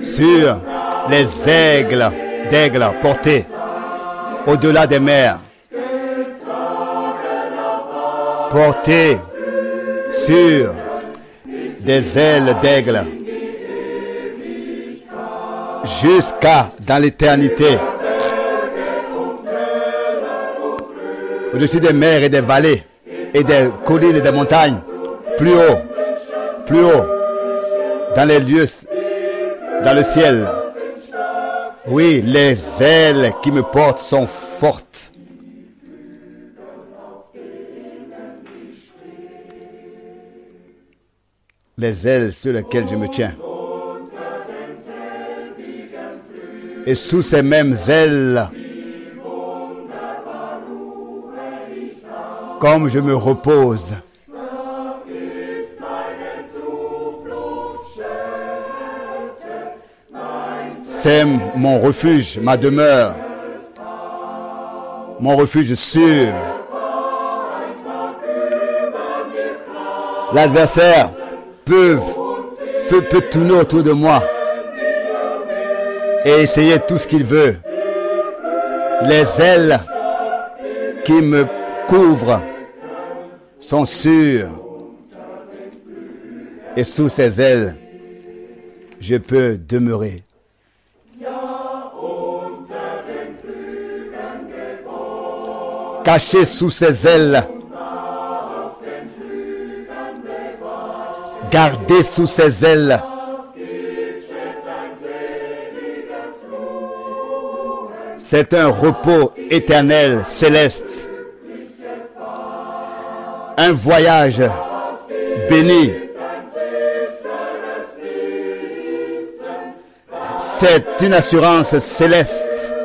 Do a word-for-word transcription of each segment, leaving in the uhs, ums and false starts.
sur les aigles d'aigles portés au-delà des mers, portés sur des ailes d'aigle jusqu'à dans l'éternité, au-dessus des mers et des vallées et des collines et des montagnes, plus haut, plus haut, dans les lieux, dans le ciel. Oui, les ailes qui me portent sont fortes. Les ailes sur lesquelles je me tiens. Et sous ces mêmes ailes, comme je me repose, c'est mon refuge, ma demeure, mon refuge sûr. L'adversaire peut, peut, peut tourner autour de moi et essayer tout ce qu'il veut. Les ailes qui me couvrent sont sûres. Et sous ces ailes, je peux demeurer. Caché sous ses ailes, gardé sous ses ailes, c'est un repos éternel, céleste, un voyage béni. C'est une assurance céleste.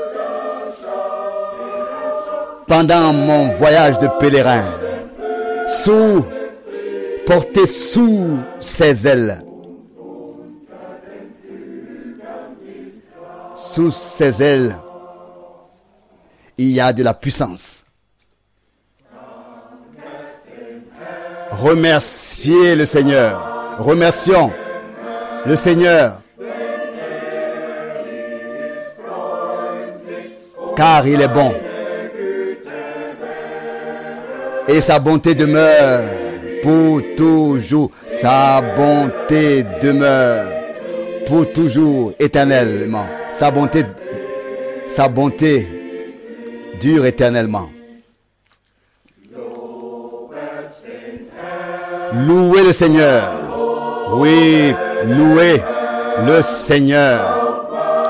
Pendant mon voyage de pèlerin, sous, porté sous ses ailes, sous ses ailes, il y a de la puissance. Remerciez le Seigneur. Remercions le Seigneur. Car il est bon. Et sa bonté demeure pour toujours. Sa bonté demeure pour toujours, éternellement. Sa bonté, sa bonté dure éternellement. Louez le Seigneur. Oui, louez le Seigneur.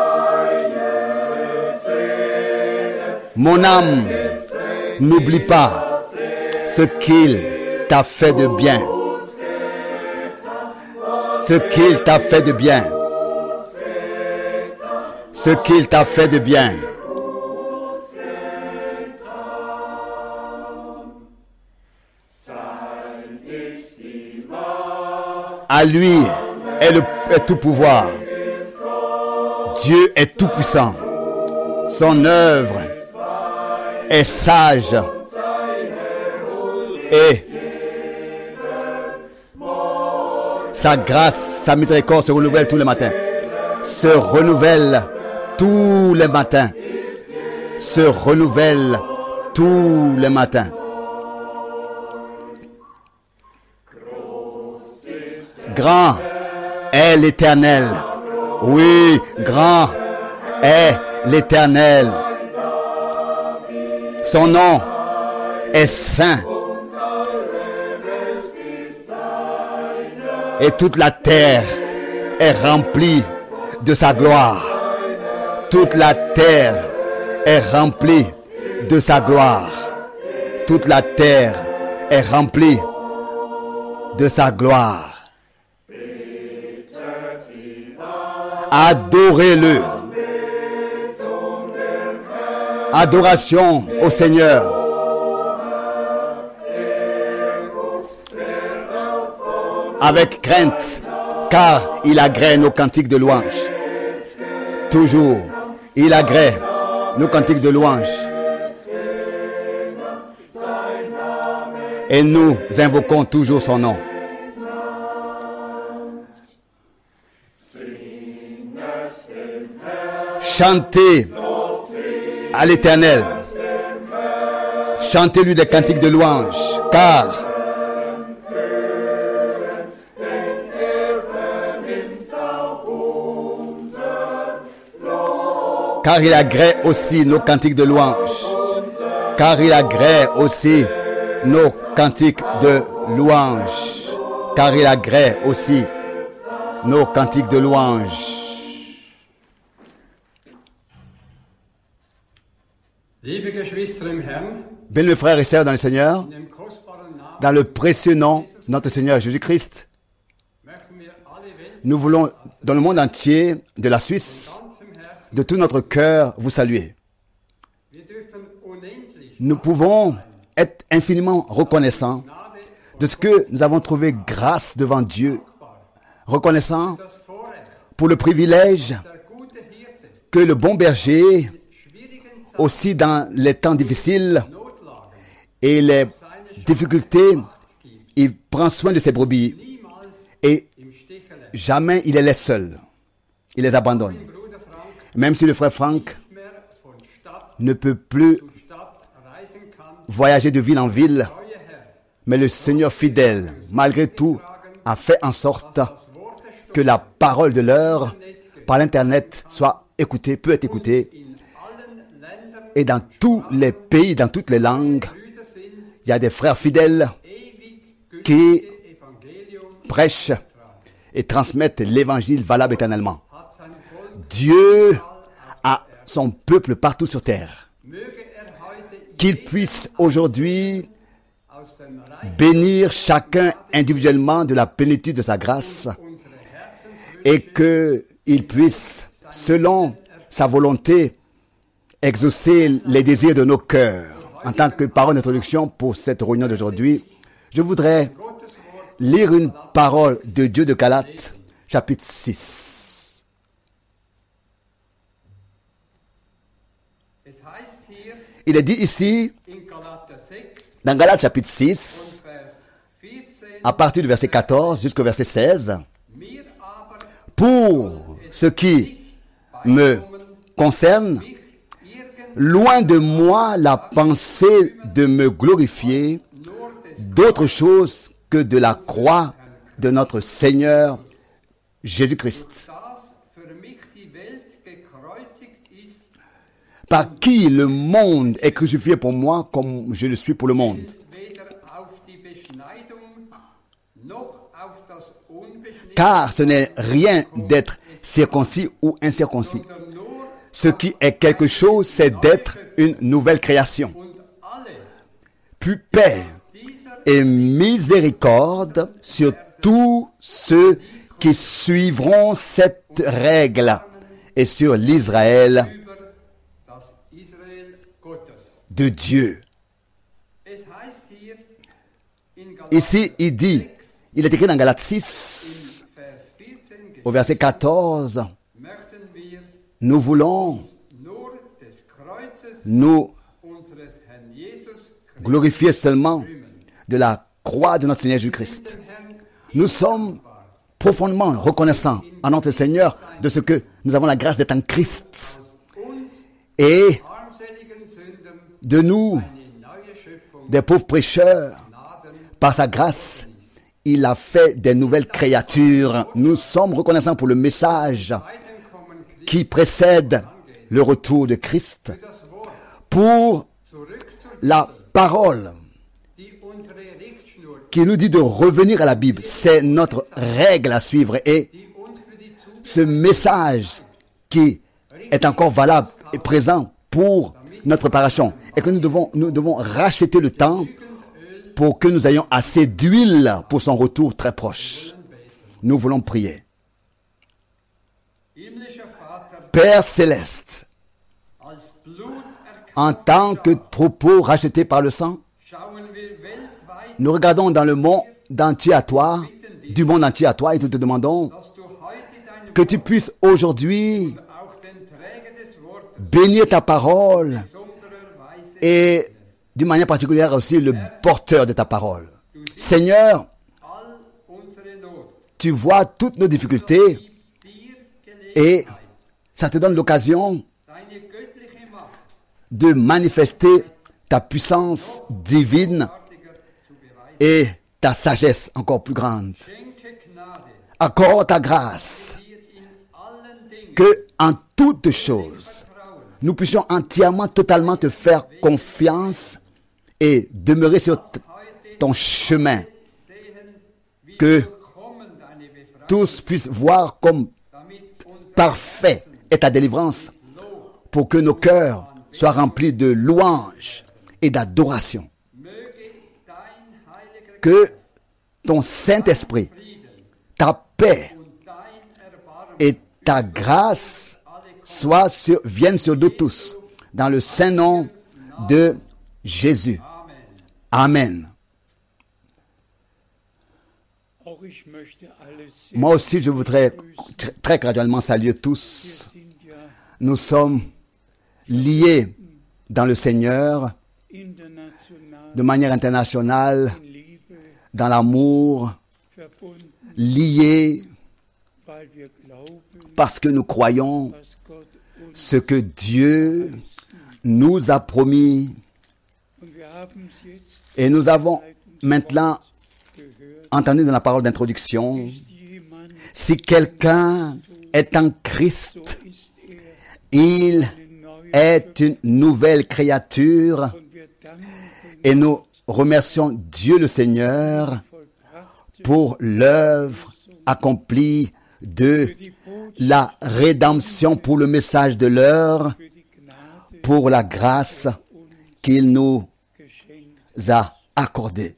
Mon âme, n'oublie pas ce qu'il t'a fait de bien. Ce qu'il t'a fait de bien. Ce qu'il t'a fait de bien. À lui est le est tout pouvoir. Dieu est tout puissant. Son œuvre est sage. Et sa grâce, sa miséricorde se renouvelle tous les matins. Se renouvelle tous les matins. Se renouvelle tous les matins. Grand est l'Éternel. Oui, grand est l'Éternel. Son nom est saint. Et toute la terre est remplie de sa gloire. Toute la terre est remplie de sa gloire. Toute la terre est remplie de sa gloire. Adorez-le. Adoration au Seigneur. Avec crainte, car il agrée nos cantiques de louange. Toujours, il agrée nos cantiques de louange. Et nous invoquons toujours son nom. Chantez à l'Éternel. Chantez-lui des cantiques de louange, car car il agrée aussi nos cantiques de louange. Car il agrée aussi nos cantiques de louange. Car il agrée aussi nos cantiques de louange. Liebe Geschwister im Herrn, Bien, mes frères et sœurs dans le Seigneur, in dem kostbaren Namen dans le précieux nom de notre Seigneur Jésus-Christ, möchten wir alle Welt nous voulons, dans le monde entier, de la Suisse, ganz im Herzen. de tout notre cœur, vous saluer. Wir dürfen unendlich Nous pouvons être infiniment reconnaissants Gnade de ce que nous avons trouvé grâce devant Dieu, reconnaissants das Vorrecht, pour le privilège der gute Hirte que le bon berger, schwierigen Zeiten, aussi dans les temps difficiles Notlagen et les seine difficultés, Schafe gibt, il prend soin de ses brebis niemals et im Stich lässt. jamais il les laisse seuls. Il les abandonne. Bruder Frank Même si le frère Franck nicht mehr von Stadt ne peut plus zu Stadt reisen kann, voyager de ville en ville, treue Herr, mais le Seigneur fidèle, malgré tout, a fait en sorte das Wort der Stunde que la parole de l'heure par l'Internet soit écoutée, peut être écoutée. in allen Ländern Et dans tous les pays, dans toutes les langues, Brüder sind, il y a des frères fidèles ewig qui gültige Evangelium prêchent et transmettent l'évangile valable éternellement. hat sein Volk. Dieu a son peuple partout sur terre. Möge er heute Qu'il puisse aujourd'hui aus dem Reich bénir chacun individuellement de la plénitude de sa grâce unsere Herzen et qu'il puisse, selon sa volonté, exaucer les désirs de nos cœurs. En tant que parole d'introduction pour cette réunion d'aujourd'hui, je voudrais lire une parole de Dieu de Galates, chapitre six. Es heißt hier Il est dit ici, in Galater sechs, dans Galates chapitre six, Vers vierzehn, à partir du verset quatorze jusqu'au verset seize, mir aber pour ce qui me concerne, mich irgend loin de moi la pensée de me glorifier nur des d'autre chose que de la croix de notre Seigneur Jésus-Christ, das für mich die Welt gekreuzigt ist, par qui le monde est crucifié pour moi comme je le suis pour le monde. weder auf die Beschneidung noch auf das Unbeschnittene, Car ce n'est rien d'être circoncis ou incirconcis. sondern nur Ce qui est quelque chose, c'est d'être une nouvelle création. und alle Puis paix dieser et miséricorde sur tous ceux qui suivront cette règle et sur l'Israël über das Israel Gottes. de Dieu. Es heißt hier in Galater Ici, il dit, il est écrit dans Galates six, Vers vierzehn, au verset quatorze, möchten wir nous voulons nur des Kreuzes nous unseres Herrn Jesus Christus glorifier seulement de la croix de notre Seigneur Jésus-Christ. Herrn Nous sommes profondément reconnaissants à notre Seigneur de ce que nous avons la grâce d'être en Christ uns et armseligen Sündern de nous, eine neue Schöpfung des pauvres prêcheurs, Gnaden par sa grâce, il a fait des nouvelles créatures. Nous sommes reconnaissants pour le message Weidenkommen Christus qui précède le retour de Christ, das Wort pour zurück zur la parole die unsere Richtschnur, qui nous dit de revenir à la Bible. C'est notre règle à suivre et die uns für die Zukunft ce message qui est encore valable et présent pour notre préparation et que nous devons, nous devons racheter le temps pour que nous ayons assez d'huile pour son retour très proche. Nous voulons prier. himmlischer Vater Père céleste, als Blut en tant que troupeau racheté par le sang, schauen wir weltweit, nous regardons dans le monde entier à toi, du monde entier à toi, et nous te demandons dass du heute deinem que tu puisses aujourd'hui auch den Träger des Wortes bénir ta parole besonderer Weise et d'une manière particulière aussi le porteur de ta parole. Seigneur, all unsere Not tu vois toutes nos difficultés dir gelegt et ça te donne l'occasion de manifester ta puissance divine et ta sagesse encore plus grande. Accorde ta grâce, que en toutes choses, nous puissions entièrement, totalement te faire confiance et demeurer sur t- ton chemin. Que tous puissent voir comme parfait est ta délivrance, pour que nos cœurs soient remplis de louanges et d'adoration. Que ton Saint-Esprit, ta paix et ta grâce soient sur, viennent sur nous tous, dans le saint nom de Jésus. Amen. Moi aussi, je voudrais très graduellement saluer tous. Nous sommes liés dans le Seigneur de manière internationale, dans l'amour, liés parce que nous croyons ce que Dieu nous a promis. Et nous avons maintenant entendu dans la parole d'introduction, si quelqu'un est en Christ, il est une nouvelle créature et nous remercions Dieu le Seigneur pour l'œuvre accomplie de la rédemption, pour le message de l'heure, pour la grâce qu'il nous a accordée.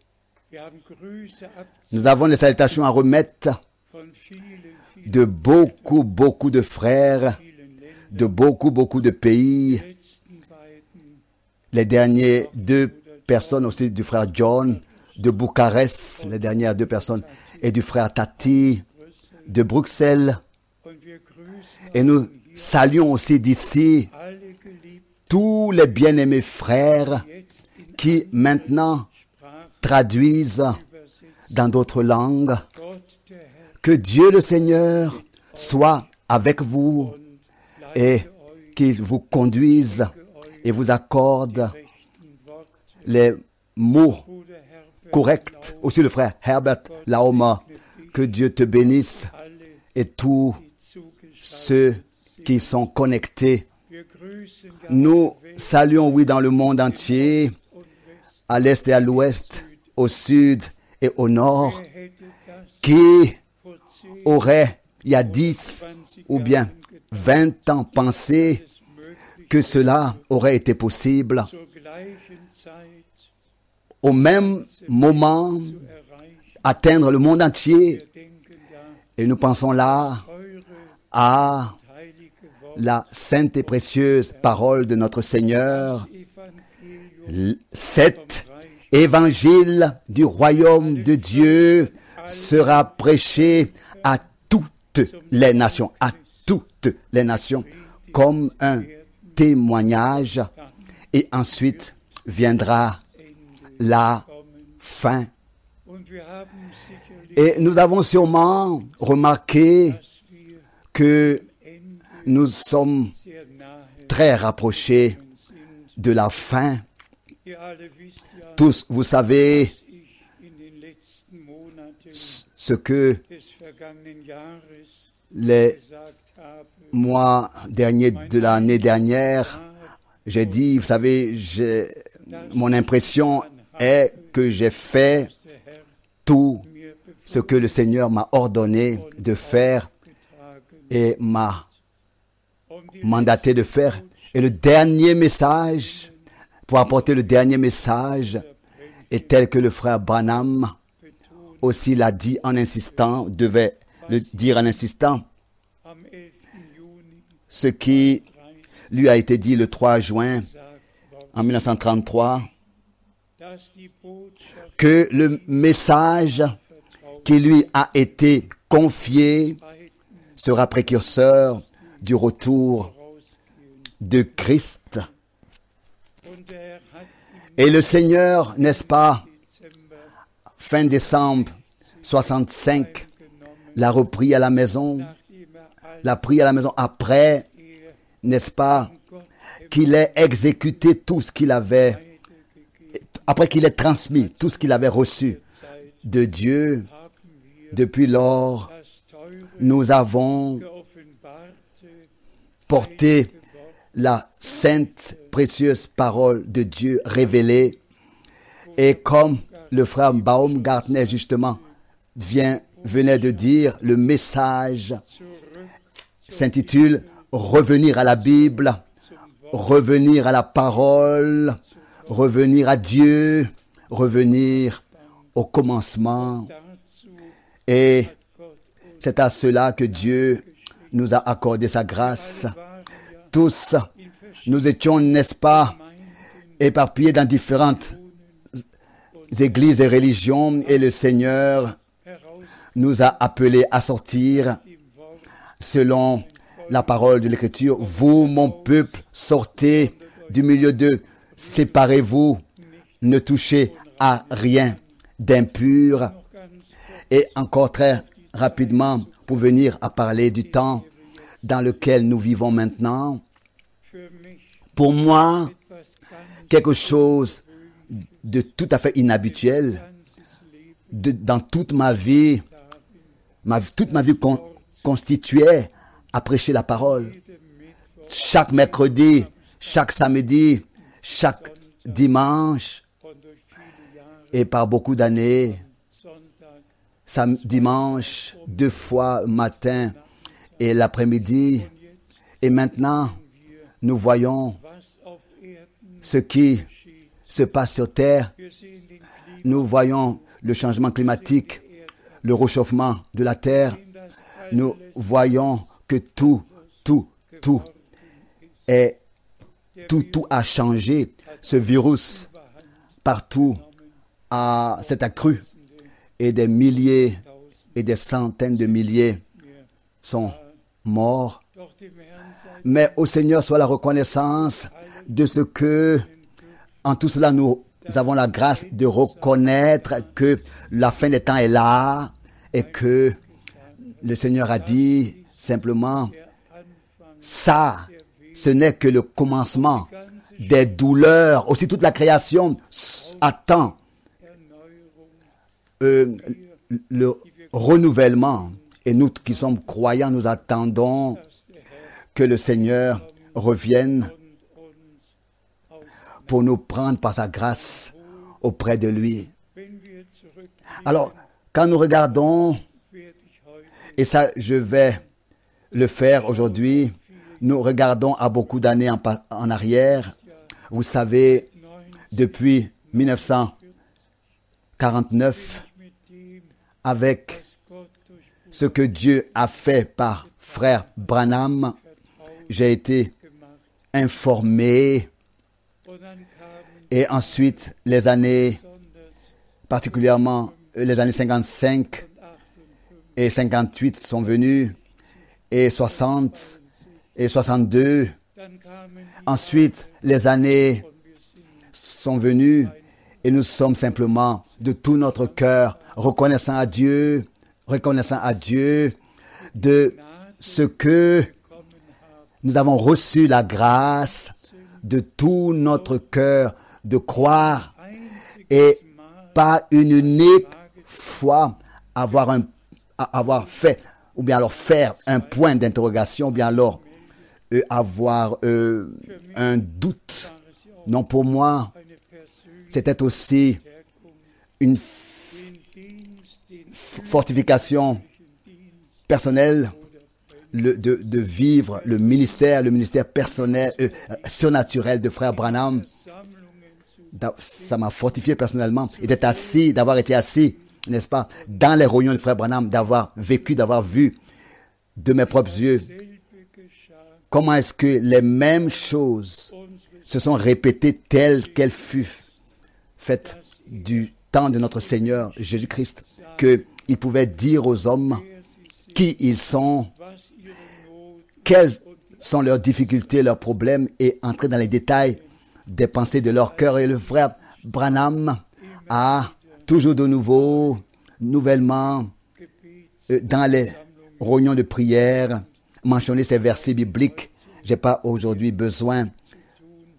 Nous avons des salutations à remettre de beaucoup, beaucoup de frères, de beaucoup, beaucoup de pays. Les derniers deux personnes aussi du frère John de Bucarest, les dernières deux personnes, et du frère Tati de Bruxelles. Et nous saluons aussi d'ici tous les bien-aimés frères qui maintenant traduisent dans d'autres langues. Que Dieu le Seigneur soit avec vous et qu'il vous conduise et vous accorde les mots corrects. Aussi le frère Herbert Laoma, que Dieu te bénisse et tous ceux qui sont connectés. Nous saluons, oui, dans le monde entier, à l'est et à l'ouest, au sud et au nord, qui aurait, il y a dix ou bien vingt ans, pensé que cela aurait été possible. Au même moment, atteindre le monde entier. Et nous pensons là à la sainte et précieuse parole de notre Seigneur. Cet évangile du royaume de Dieu sera prêché à toutes les nations, à toutes les nations, comme un témoignage. Et ensuite viendra la fin. Et nous avons sûrement remarqué que nous sommes très rapprochés de la fin. Tous, vous savez ce que les mois derniers de l'année dernière, j'ai dit, vous savez, j'ai, mon impression est que j'ai fait tout ce que le Seigneur m'a ordonné de faire et m'a mandaté de faire. Et le dernier message, pour apporter le dernier message, est tel que le frère Branham aussi l'a dit en insistant, devait le dire en insistant, ce qui lui a été dit le trois juin en mille neuf cent trente-trois, que le message qui lui a été confié sera précurseur du retour de Christ. Et le Seigneur, n'est-ce pas, fin décembre soixante-cinq, l'a repris à la maison, l'a pris à la maison après, n'est-ce pas, qu'il ait exécuté tout ce qu'il avait, après qu'il ait transmis tout ce qu'il avait reçu de Dieu, depuis lors, nous avons porté la sainte, précieuse parole de Dieu révélée. Et comme le frère Baumgartner, justement, vient, venait de dire, le message s'intitule « Revenir à la Bible », revenir à la parole, revenir à Dieu, revenir au commencement. Et c'est à cela que Dieu nous a accordé sa grâce. Tous, nous étions, n'est-ce pas, éparpillés dans différentes églises et religions, et le Seigneur nous a appelés à sortir selon la parole de l'Écriture. Vous, mon peuple, sortez du milieu d'eux, séparez-vous, ne touchez à rien d'impur. Et encore très rapidement, pour venir à parler du temps dans lequel nous vivons maintenant, pour moi, quelque chose de tout à fait inhabituel, de, dans toute ma vie, ma, toute ma vie con, constituée à prêcher la parole. Chaque mercredi, chaque samedi, chaque dimanche, et par beaucoup d'années, sam- dimanche, deux fois matin et l'après-midi. Et maintenant, nous voyons ce qui se passe sur Terre. Nous voyons le changement climatique, le réchauffement de la Terre. Nous voyons que tout, tout, tout est, tout, tout a changé. Ce virus, partout, a, s'est accru. Et des milliers et des centaines de milliers sont morts. Mais au Seigneur soit la reconnaissance de ce que, en tout cela, nous avons la grâce de reconnaître que la fin des temps est là et que le Seigneur a dit simplement, ça, ce n'est que le commencement des douleurs. Aussi toute la création attend euh, le renouvellement. Et nous qui sommes croyants, nous attendons que le Seigneur revienne pour nous prendre par sa grâce auprès de lui. Alors, quand nous regardons, et ça je vais le faire aujourd'hui, nous regardons à beaucoup d'années en, en arrière. Vous savez, depuis mille neuf cent quarante-neuf, avec ce que Dieu a fait par frère Branham, j'ai été informé. Et ensuite, les années, particulièrement les années cinquante-cinq et cinquante-huit sont venues, et soixante et soixante-deux. Ensuite, les années sont venues et nous sommes simplement de tout notre cœur reconnaissants à Dieu, reconnaissants à Dieu de ce que nous avons reçu la grâce de tout notre cœur de croire et pas une unique fois avoir un, avoir fait, ou bien alors faire un point d'interrogation, ou bien alors euh, avoir euh, un doute. Non, pour moi, c'était aussi une f- fortification personnelle le, de, de vivre le ministère, le ministère personnel, euh, surnaturel de frère Branham. Ça m'a fortifié personnellement. Et d'être assis, d'avoir été assis, n'est-ce pas, dans les réunions de frère Branham, d'avoir vécu, d'avoir vu de mes propres yeux comment est-ce que les mêmes choses se sont répétées telles qu'elles furent faites du temps de notre Seigneur Jésus-Christ, qu'il pouvait dire aux hommes qui ils sont, quelles sont leurs difficultés, leurs problèmes, et entrer dans les détails des pensées de leur cœur. Et le frère Branham a toujours de nouveau, nouvellement, euh, dans les réunions de prière, mentionné ces versets bibliques. J'ai pas aujourd'hui besoin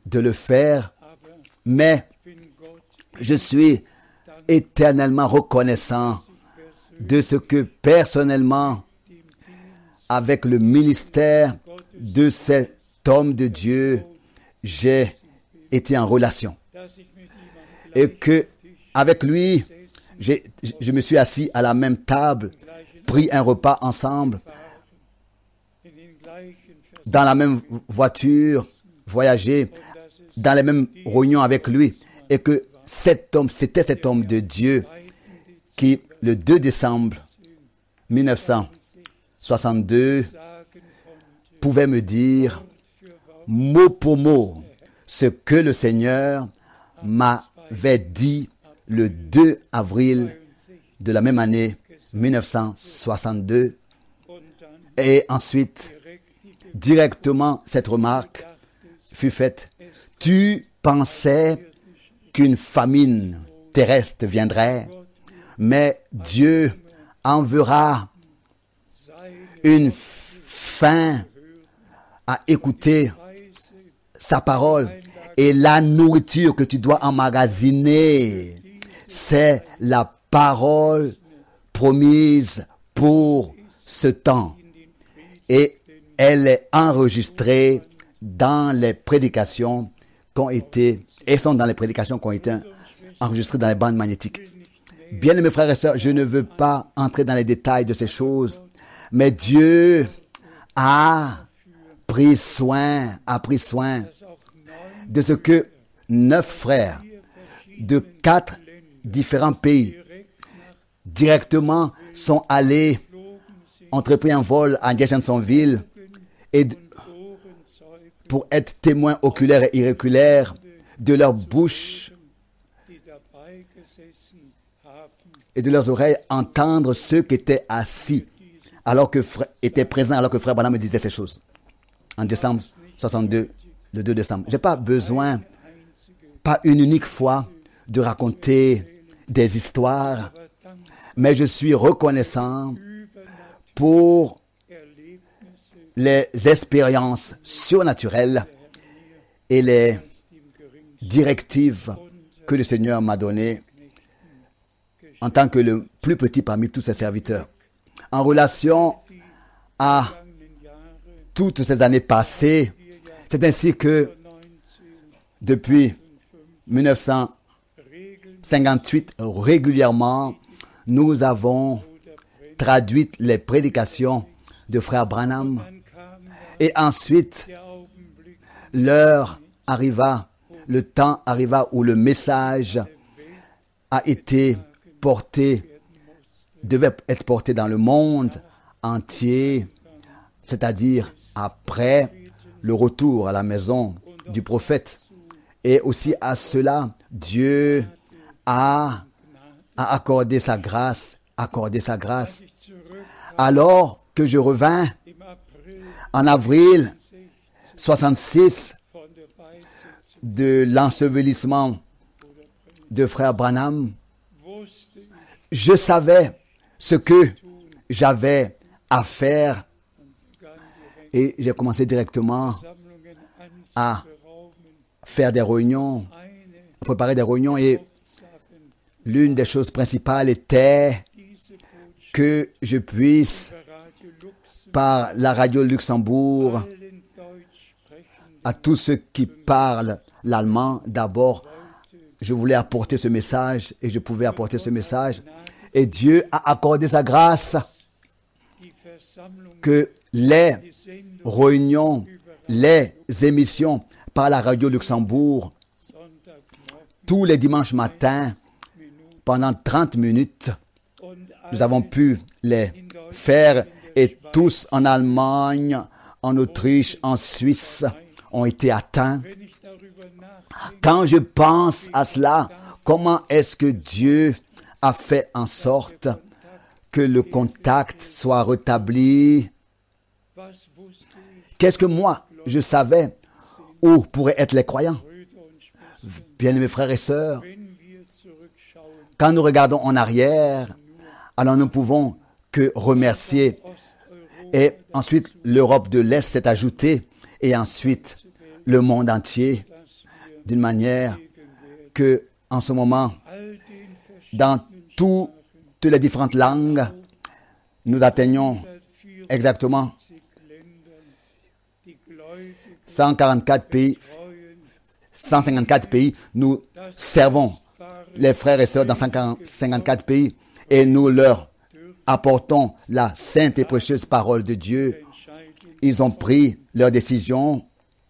de le faire, mais je suis éternellement reconnaissant de ce que personnellement, avec le ministère de cet homme de Dieu, j'ai été en relation. Et que avec lui, j'ai, je me suis assis à la même table, pris un repas ensemble, dans la même voiture, voyagé, dans les mêmes réunions avec lui. Et que cet homme, c'était cet homme de Dieu qui, le deux décembre mille neuf cent soixante-deux, pouvait me dire mot pour mot ce que le Seigneur m'avait dit le deux avril de la même année mille neuf cent soixante-deux. Et ensuite, directement, cette remarque fut faite. Tu pensais qu'une famine terrestre viendrait, mais Dieu enverra une fin à écouter sa parole. Et la nourriture que tu dois emmagasiner, c'est la parole promise pour ce temps. Et elle est enregistrée dans les prédications qui ont été, et sont dans les prédications qui ont été enregistrées dans les bandes magnétiques. Bien aimés frères et sœurs, je ne veux pas entrer dans les détails de ces choses, mais Dieu a pris soin, a pris soin de ce que neuf frères de quatre différents pays directement sont allés, ont pris un vol à Jeffersonville et pour être témoins oculaires et irréculaires de leur bouche et de leurs oreilles, entendre ceux qui étaient assis, alors que frère, étaient présents, alors que frère Branham me disait ces choses. En décembre soixante-deux, le deux décembre. Je n'ai pas besoin, pas une unique fois, de raconter des histoires, mais je suis reconnaissant pour les expériences surnaturelles et les directives que le Seigneur m'a données en tant que le plus petit parmi tous ses serviteurs. En relation à toutes ces années passées, c'est ainsi que depuis mille neuf cent cinquante-huit, régulièrement, nous avons traduit les prédications de frère Branham. Et ensuite, l'heure arriva, le temps arriva où le message a été porté, devait être porté dans le monde entier, c'est-à-dire après le retour à la maison du prophète. Et aussi à cela, Dieu a, a accordé sa grâce, accordé sa grâce. Alors que je revins en avril soixante-six de l'ensevelissement de frère Branham, je savais ce que j'avais à faire et j'ai commencé directement à faire des réunions, à préparer des réunions et l'une des choses principales était que je puisse, par la radio Luxembourg, à tous ceux qui parlent l'allemand, d'abord, je voulais apporter ce message et je pouvais apporter ce message. Et Dieu a accordé sa grâce que les réunions, les émissions par la radio Luxembourg, tous les dimanches matins, pendant trente minutes, nous avons pu les faire et tous en Allemagne, en Autriche, en Suisse ont été atteints. Quand je pense à cela, comment est-ce que Dieu a fait en sorte que le contact soit rétabli? Qu'est-ce que moi, je savais où pourraient être les croyants? Bien-aimés frères et sœurs, quand nous regardons en arrière, alors nous ne pouvons que remercier. Et ensuite, l'Europe de l'Est s'est ajoutée et ensuite le monde entier. d'une manière que, en ce moment, dans toutes les différentes langues, nous atteignons exactement cent quarante-quatre pays, cent cinquante-quatre pays. Nous servons les frères et sœurs dans cent cinquante-quatre pays et nous leur apportons la sainte et précieuse parole de Dieu. Ils ont pris leur décision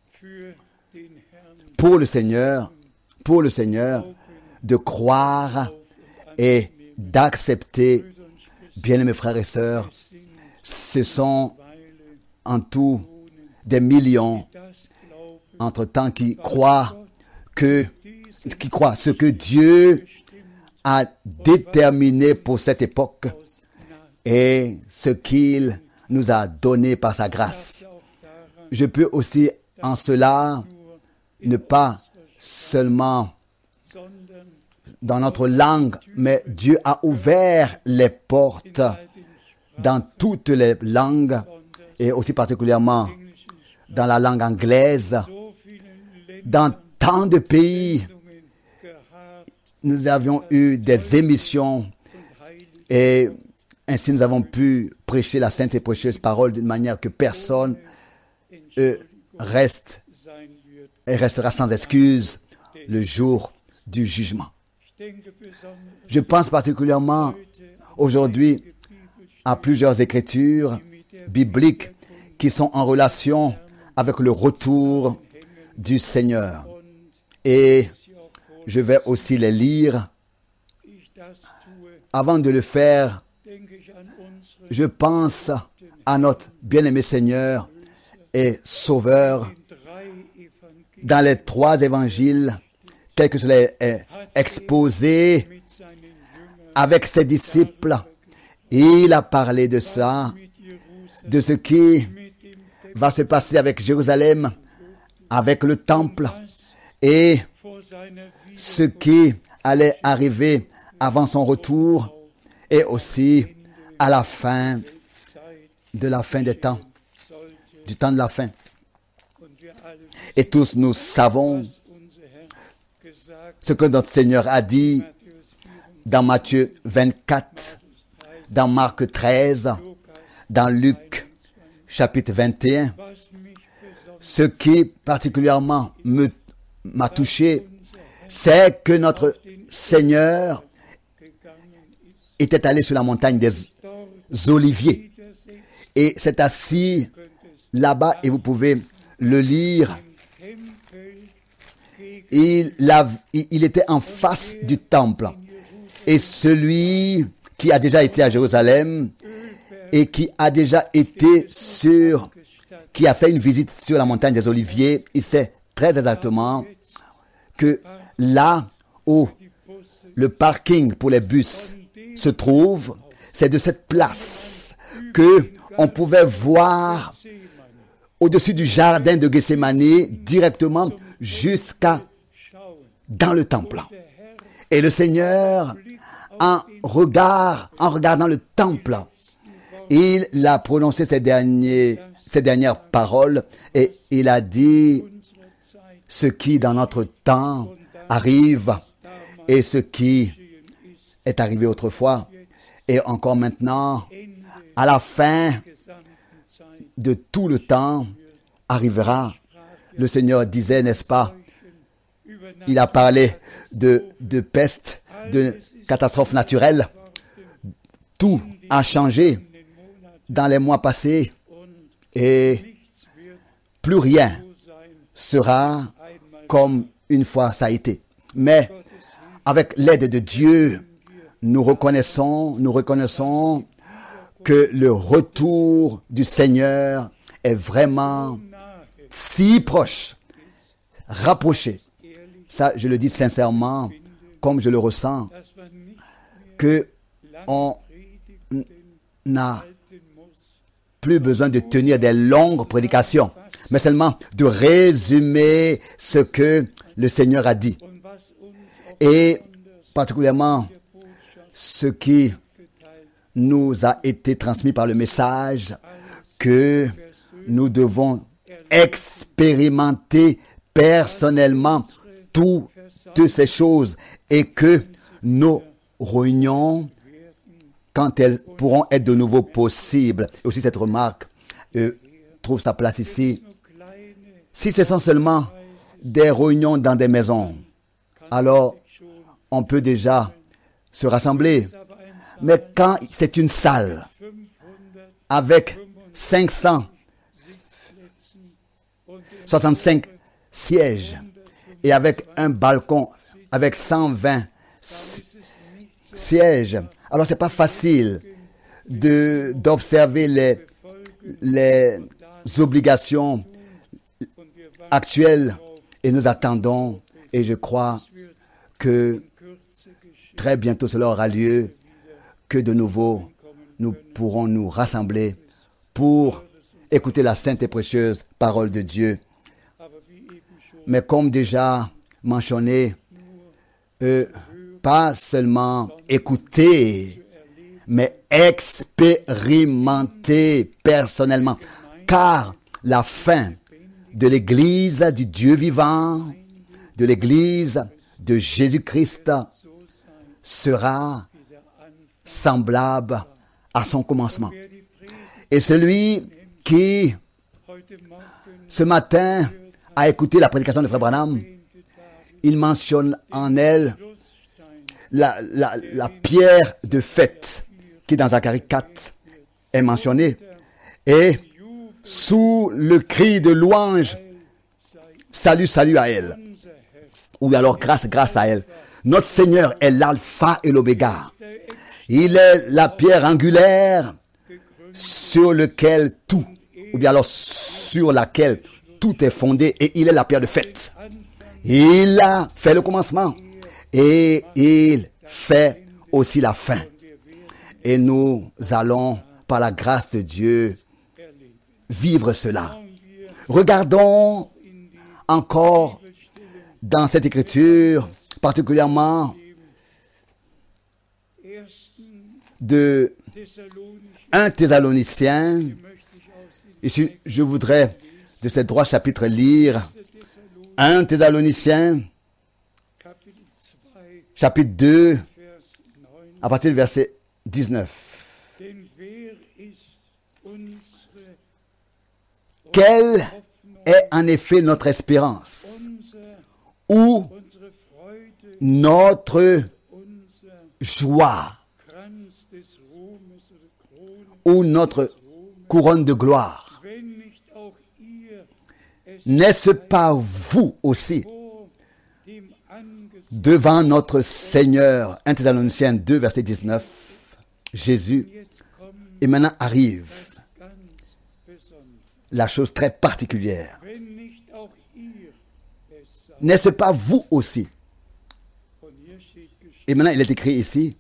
pour le Seigneur, pour le Seigneur, de croire et d'accepter. Bien-aimés frères et sœurs, ce sont en tout des millions entre-temps qui croient que, qui croient ce que Dieu a déterminé pour cette époque et ce qu'il nous a donné par sa grâce. Je peux aussi en cela ne pas seulement dans notre langue, mais Dieu a ouvert les portes dans toutes les langues et aussi particulièrement dans la langue anglaise. Dans tant de pays, nous avions eu des émissions et ainsi nous avons pu prêcher la sainte et précieuse parole d'une manière que personne euh, reste et restera sans excuse le jour du jugement. Je pense particulièrement aujourd'hui à plusieurs écritures bibliques qui sont en relation avec le retour du Seigneur. Et je vais aussi les lire. Avant de le faire, je pense à notre bien-aimé Seigneur et Sauveur. Dans les trois évangiles, tel que cela est exposé avec ses disciples, il a parlé de ça, de ce qui va se passer avec Jérusalem, avec le temple et ce qui allait arriver avant son retour et aussi à la fin de la fin des temps, du temps de la fin. Et tous nous savons ce que notre Seigneur a dit dans Matthieu vingt-quatre, dans Marc treize, dans Luc chapitre vingt et un. Ce qui particulièrement me, m'a touché, c'est que notre Seigneur était allé sur la montagne des Oliviers et s'est assis là-bas et vous pouvez le lire. Il, a, il était en face du temple et celui qui a déjà été à Jérusalem et qui a déjà été sur, qui a fait une visite sur la montagne des Oliviers, il sait très exactement que là où le parking pour les bus se trouve, c'est de cette place que on pouvait voir au-dessus du jardin de Gethsémani directement jusqu'à dans le temple. Et le Seigneur, en regard, en regardant le temple, il a prononcé ces, derniers, ces dernières paroles et il a dit ce qui dans notre temps arrive et ce qui est arrivé autrefois et encore maintenant, à la fin de tout le temps, arrivera. Le Seigneur disait, n'est-ce pas, il a parlé de, de peste, de catastrophe naturelle. Tout a changé dans les mois passés et plus rien sera comme une fois ça a été. Mais avec l'aide de Dieu, nous reconnaissons, nous reconnaissons que le retour du Seigneur est vraiment si proche, rapproché. Ça, je le dis sincèrement, comme je le ressens, que on n'a plus besoin de tenir des longues prédications, mais seulement de résumer ce que le Seigneur a dit. Et particulièrement ce qui nous a été transmis par le message que nous devons expérimenter personnellement toutes ces choses et que nos réunions, quand elles pourront être de nouveau possibles, et aussi cette remarque euh, trouve sa place ici. Si ce sont seulement des réunions dans des maisons, alors on peut déjà se rassembler. Mais quand c'est une salle avec cinq cent soixante-cinq sièges et avec un balcon avec cent vingt sièges, alors c'est pas facile de d'observer les les obligations actuelles et nous attendons et je crois que très bientôt cela aura lieu, que de nouveau nous pourrons nous rassembler pour écouter la sainte et précieuse parole de Dieu. Mais comme déjà mentionné, euh, pas seulement écouter, mais expérimenter personnellement. Car la fin de l'Église du Dieu vivant, de l'Église de Jésus-Christ, sera semblable à son commencement. Et celui qui, ce matin, a écouté la prédication de Frère Branham, il mentionne en elle la, la, la pierre de fête qui dans Zacharie quatre est mentionnée. Et sous le cri de louange, salut, salut à elle. Ou alors grâce, grâce à elle. Notre Seigneur est l'alpha et l'oméga. Il est la pierre angulaire sur lequel tout, ou bien alors sur laquelle tout est fondé, et il est la pierre de fête. Il a fait le commencement et il fait aussi la fin. Et nous allons, par la grâce de Dieu, vivre cela. Regardons encore dans cette écriture, particulièrement de un Thessaloniciens. Ici, je voudrais de ces trois chapitres lire un Thessaloniciens, chapitre deux, à partir du verset dix-neuf. Quelle est en effet notre espérance, ou notre joie, ou notre couronne de gloire? N'est-ce pas vous aussi, devant notre Seigneur? un Thessaloniciens deux, verset dix-neuf. Jésus, et maintenant arrive la chose très particulière. N'est-ce pas vous aussi? Et maintenant, il est écrit ici,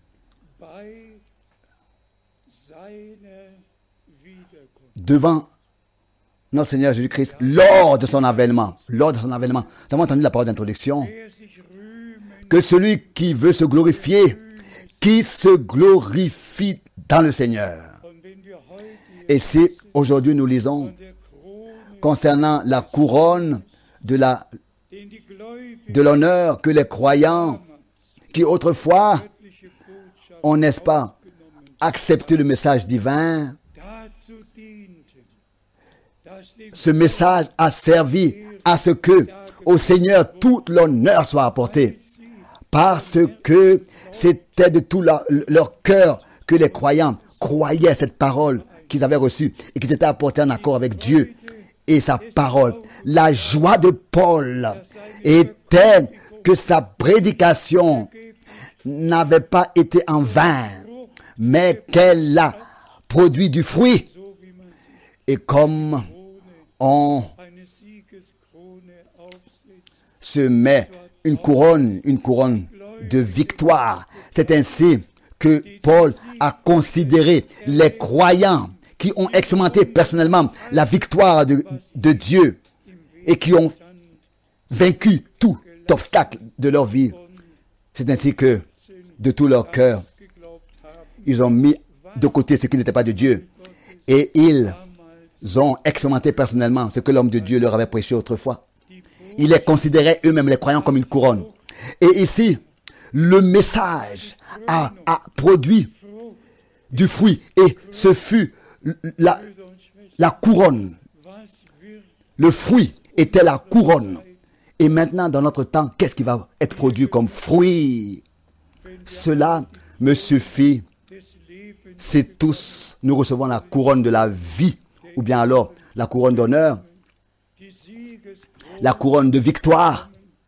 devant notre Seigneur Jésus-Christ, lors de son avènement. Lors de son avènement. Nous avons entendu la parole d'introduction. Que celui qui veut se glorifier, qui se glorifie dans le Seigneur. Et si aujourd'hui nous lisons concernant la couronne de la de l'honneur que les croyants qui autrefois ont, n'est-ce pas, accepté le message divin, ce message a servi à ce que au Seigneur tout l'honneur soit apporté, parce que c'était de tout leur, leur cœur que les croyants croyaient cette parole qu'ils avaient reçue et qu'ils étaient apportés en accord avec Dieu et sa parole. La joie de Paul était que sa prédication n'avait pas été en vain, mais qu'elle a produit du fruit. Et comme on se met une couronne, une couronne de victoire, c'est ainsi que Paul a considéré les croyants qui ont expérimenté personnellement la victoire de, de Dieu et qui ont vaincu tout obstacle de leur vie. C'est ainsi que, de tout leur cœur, ils ont mis de côté ce qui n'était pas de Dieu. Et ils ont expérimenté personnellement ce que l'homme de Dieu leur avait prêché autrefois. ils les considéraient eux-mêmes, les croyants, comme une couronne. Et ici, le message a, a produit du fruit. Et ce fut la, la couronne. Le fruit était la couronne. Et maintenant, dans notre temps, qu'est-ce qui va être produit comme fruit? Cela me suffit si tous nous recevons la couronne de la vie, ou bien alors la couronne d'honneur, la couronne de victoire.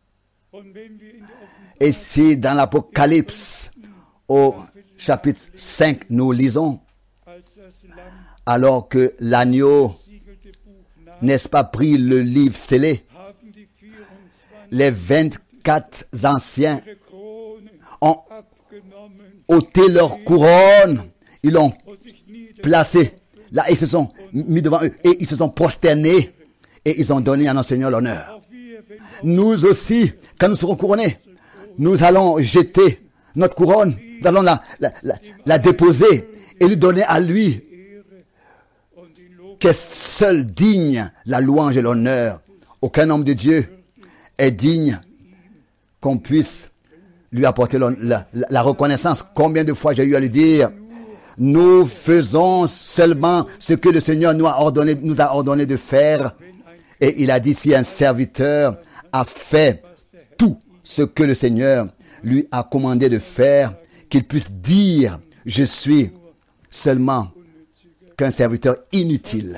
Et si dans l'Apocalypse, au chapitre cinq, nous lisons, alors que l'agneau, n'est-ce pas, pris le livre scellé, les vingt-quatre anciens ont ôté leur couronne, ils l'ont placé là, ils se sont mis devant eux et ils se sont prosternés et ils ont donné à notre Seigneur l'honneur. Nous aussi, quand nous serons couronnés, nous allons jeter notre couronne, nous allons la, la, la, la déposer et lui donner à lui, qui est seul digne la louange et l'honneur. Aucun homme de Dieu est digne qu'on puisse lui apporter la, la, la reconnaissance. Combien de fois j'ai eu à lui dire, nous faisons seulement ce que le Seigneur nous a ordonné, nous a ordonné de faire. Et il a dit, si un serviteur a fait tout ce que le Seigneur lui a commandé de faire, qu'il puisse dire, je suis seulement qu'un serviteur inutile.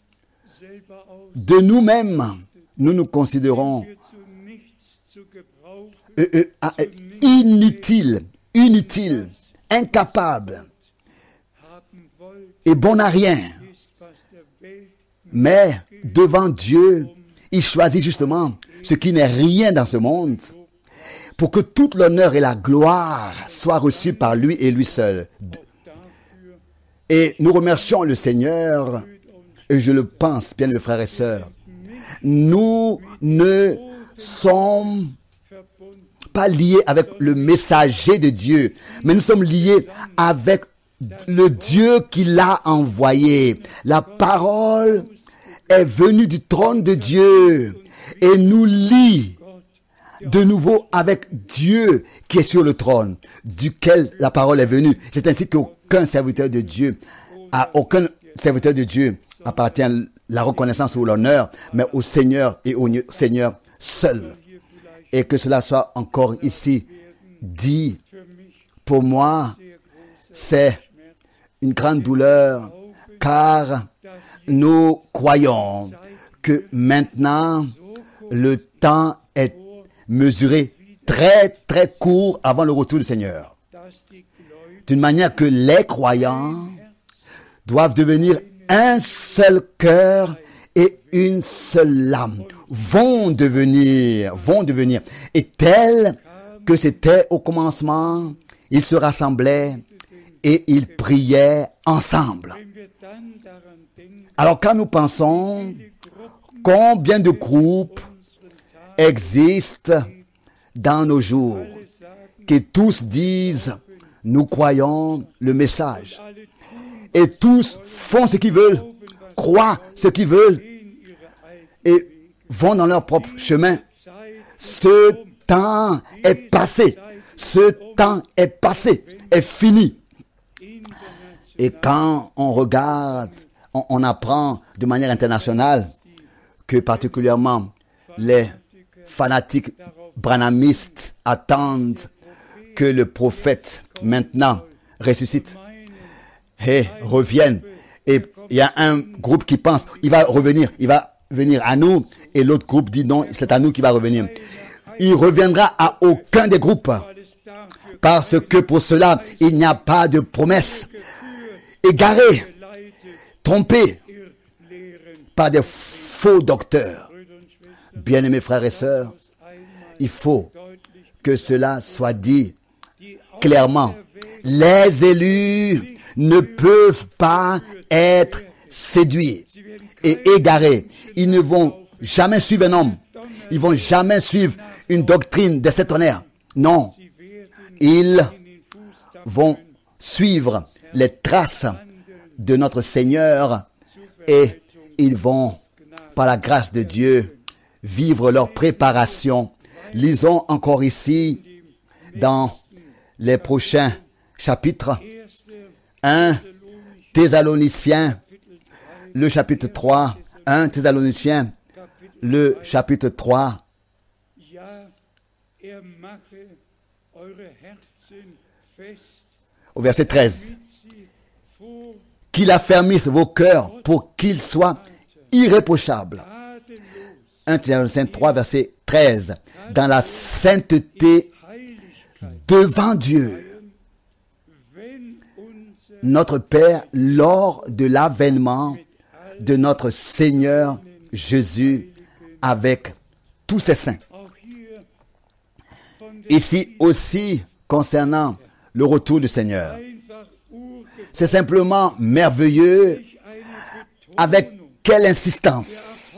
De nous-mêmes, nous nous considérons euh, euh, euh, inutiles, inutiles, incapables et bon à rien. Mais devant Dieu, il choisit justement ce qui n'est rien dans ce monde pour que toute l'honneur et la gloire soient reçues par lui et lui seul. Et nous remercions le Seigneur, et je le pense, bien mes frères et sœurs. Nous ne sommes pas liés avec le messager de Dieu, mais nous sommes liés avec le Dieu qui l'a envoyé. La parole est venue du trône de Dieu et nous lie de nouveau avec Dieu qui est sur le trône, duquel la parole est venue. C'est ainsi qu'aucun serviteur de Dieu, à aucun serviteur de Dieu appartient la reconnaissance ou l'honneur, mais au Seigneur et au Seigneur seul. Et que cela soit encore ici dit, pour moi, c'est une grande douleur, car nous croyons que maintenant, le temps est mesuré très très court avant le retour du Seigneur. D'une manière que les croyants doivent devenir un seul cœur et une seule âme. Vont devenir, vont devenir. Et tel que c'était au commencement, ils se rassemblaient et ils priaient ensemble. Alors quand nous pensons combien de groupes existent dans nos jours, qui tous disent, nous croyons le message. Et tous font ce qu'ils veulent, croient ce qu'ils veulent, et vont dans leur propre chemin. Ce temps est passé. Ce temps est passé, est fini. Et quand on regarde, on, on apprend de manière internationale que particulièrement les fanatiques branhamistes attendent que le prophète maintenant ressuscite et revienne. Et il y a un groupe qui pense, il va revenir, il va venir à nous, et l'autre groupe dit non, c'est à nous qu'il va revenir. Il reviendra à aucun des groupes, parce que pour cela, il n'y a pas de promesse. Égaré, trompé par des faux docteurs. Bien-aimés frères et sœurs, il faut que cela soit dit clairement. Les élus ne peuvent pas être séduits et égarés. Ils ne vont jamais suivre un homme. Ils vont jamais suivre une doctrine de cet honneur. Non. Ils vont suivre les traces de notre Seigneur et ils vont, par la grâce de Dieu, vivre leur préparation. Lisons encore ici dans les prochains chapitres. un Thessaloniciens, le chapitre trois. un Thessaloniciens, le chapitre trois. Au verset treize. Qu'il affermisse vos cœurs pour qu'ils soient irréprochables. un Thessaloniciens trois, verset treize. Dans la sainteté devant Dieu, notre Père, lors de l'avènement de notre Seigneur Jésus avec tous ses saints. Ici aussi, concernant le retour du Seigneur, c'est simplement merveilleux avec quelle insistance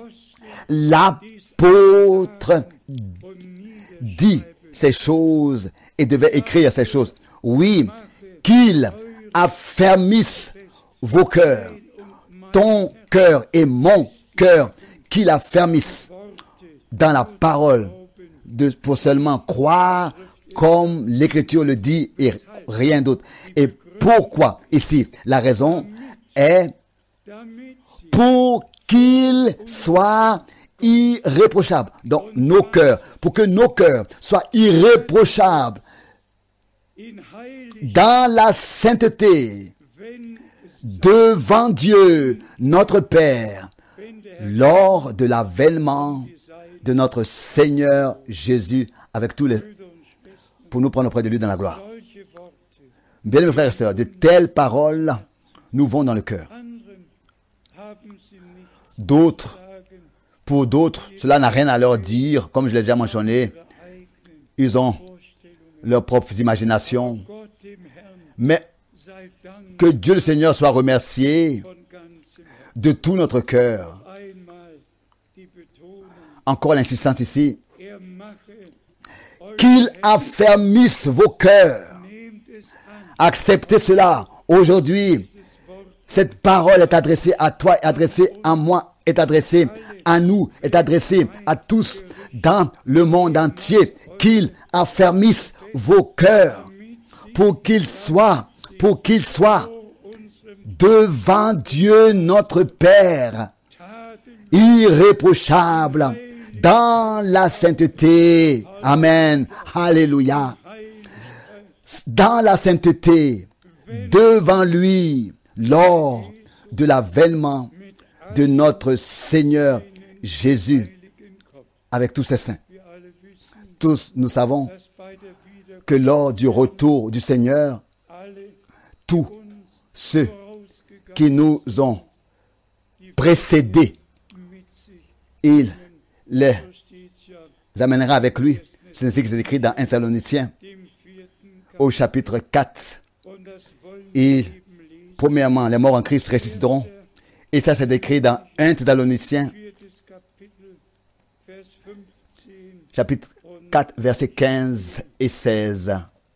l'apôtre dit ces choses et devait écrire ces choses. Oui, qu'il affermisse vos cœurs, ton cœur et mon cœur, qu'il affermisse dans la parole de, pour seulement croire comme l'Écriture le dit et rien d'autre. Et pourquoi ici? La raison est pour qu'il soit irréprochable. Donc nos cœurs, pour que nos cœurs soient irréprochables dans la sainteté devant Dieu, notre Père, lors de l'avènement de notre Seigneur Jésus avec tous les... pour nous prendre auprès de lui dans la gloire. Bien mes frères et sœurs, de telles paroles nous vont dans le cœur. D'autres, pour d'autres, cela n'a rien à leur dire, comme je l'ai déjà mentionné. Ils ont leurs propres imaginations. Mais que Dieu le Seigneur soit remercié de tout notre cœur. Encore l'insistance ici. Qu'il affermisse vos cœurs. Acceptez cela. Aujourd'hui, cette parole est adressée à toi, est adressée à moi, est adressée à nous, est adressée à tous dans le monde entier. Qu'il affermisse vos cœurs pour qu'ils soient, pour qu'ils soient devant Dieu notre Père, irréprochable dans la sainteté. Amen. Alléluia. Dans la sainteté, devant lui, lors de l'avènement de notre Seigneur Jésus, avec tous ses saints. Tous, nous savons que lors du retour du Seigneur, tous ceux qui nous ont précédés, il les amènera avec lui. C'est ainsi que c'est écrit dans un Thessaloniciens, au chapitre quatre. Et premièrement, les morts en Christ ressusciteront. Et ça, c'est écrit dans un Thessaloniciens, chapitre quatre, versets quinze et seize.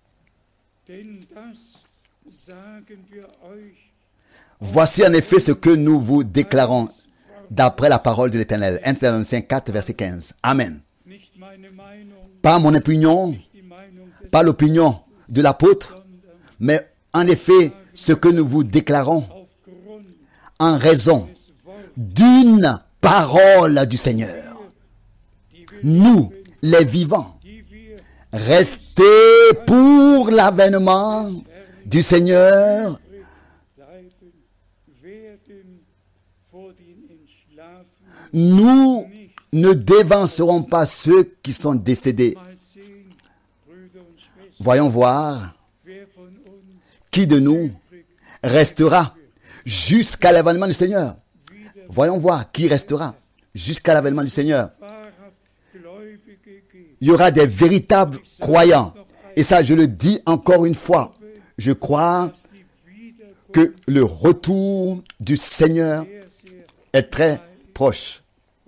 Voici en effet ce que nous vous déclarons d'après la parole de l'Éternel. un Thessaloniciens quatre, verset quinze. Amen. Pas mon opinion, pas l'opinion de l'apôtre, mais en effet ce que nous vous déclarons en raison d'une parole du Seigneur. Nous, les vivants, restés pour l'avènement du Seigneur, nous ne dévancerons pas ceux qui sont décédés. Voyons voir qui de nous restera jusqu'à l'avènement du Seigneur. Voyons voir qui restera jusqu'à l'avènement du Seigneur. Il y aura des véritables croyants. Et ça, je le dis encore une fois. Je crois que le retour du Seigneur est très proche.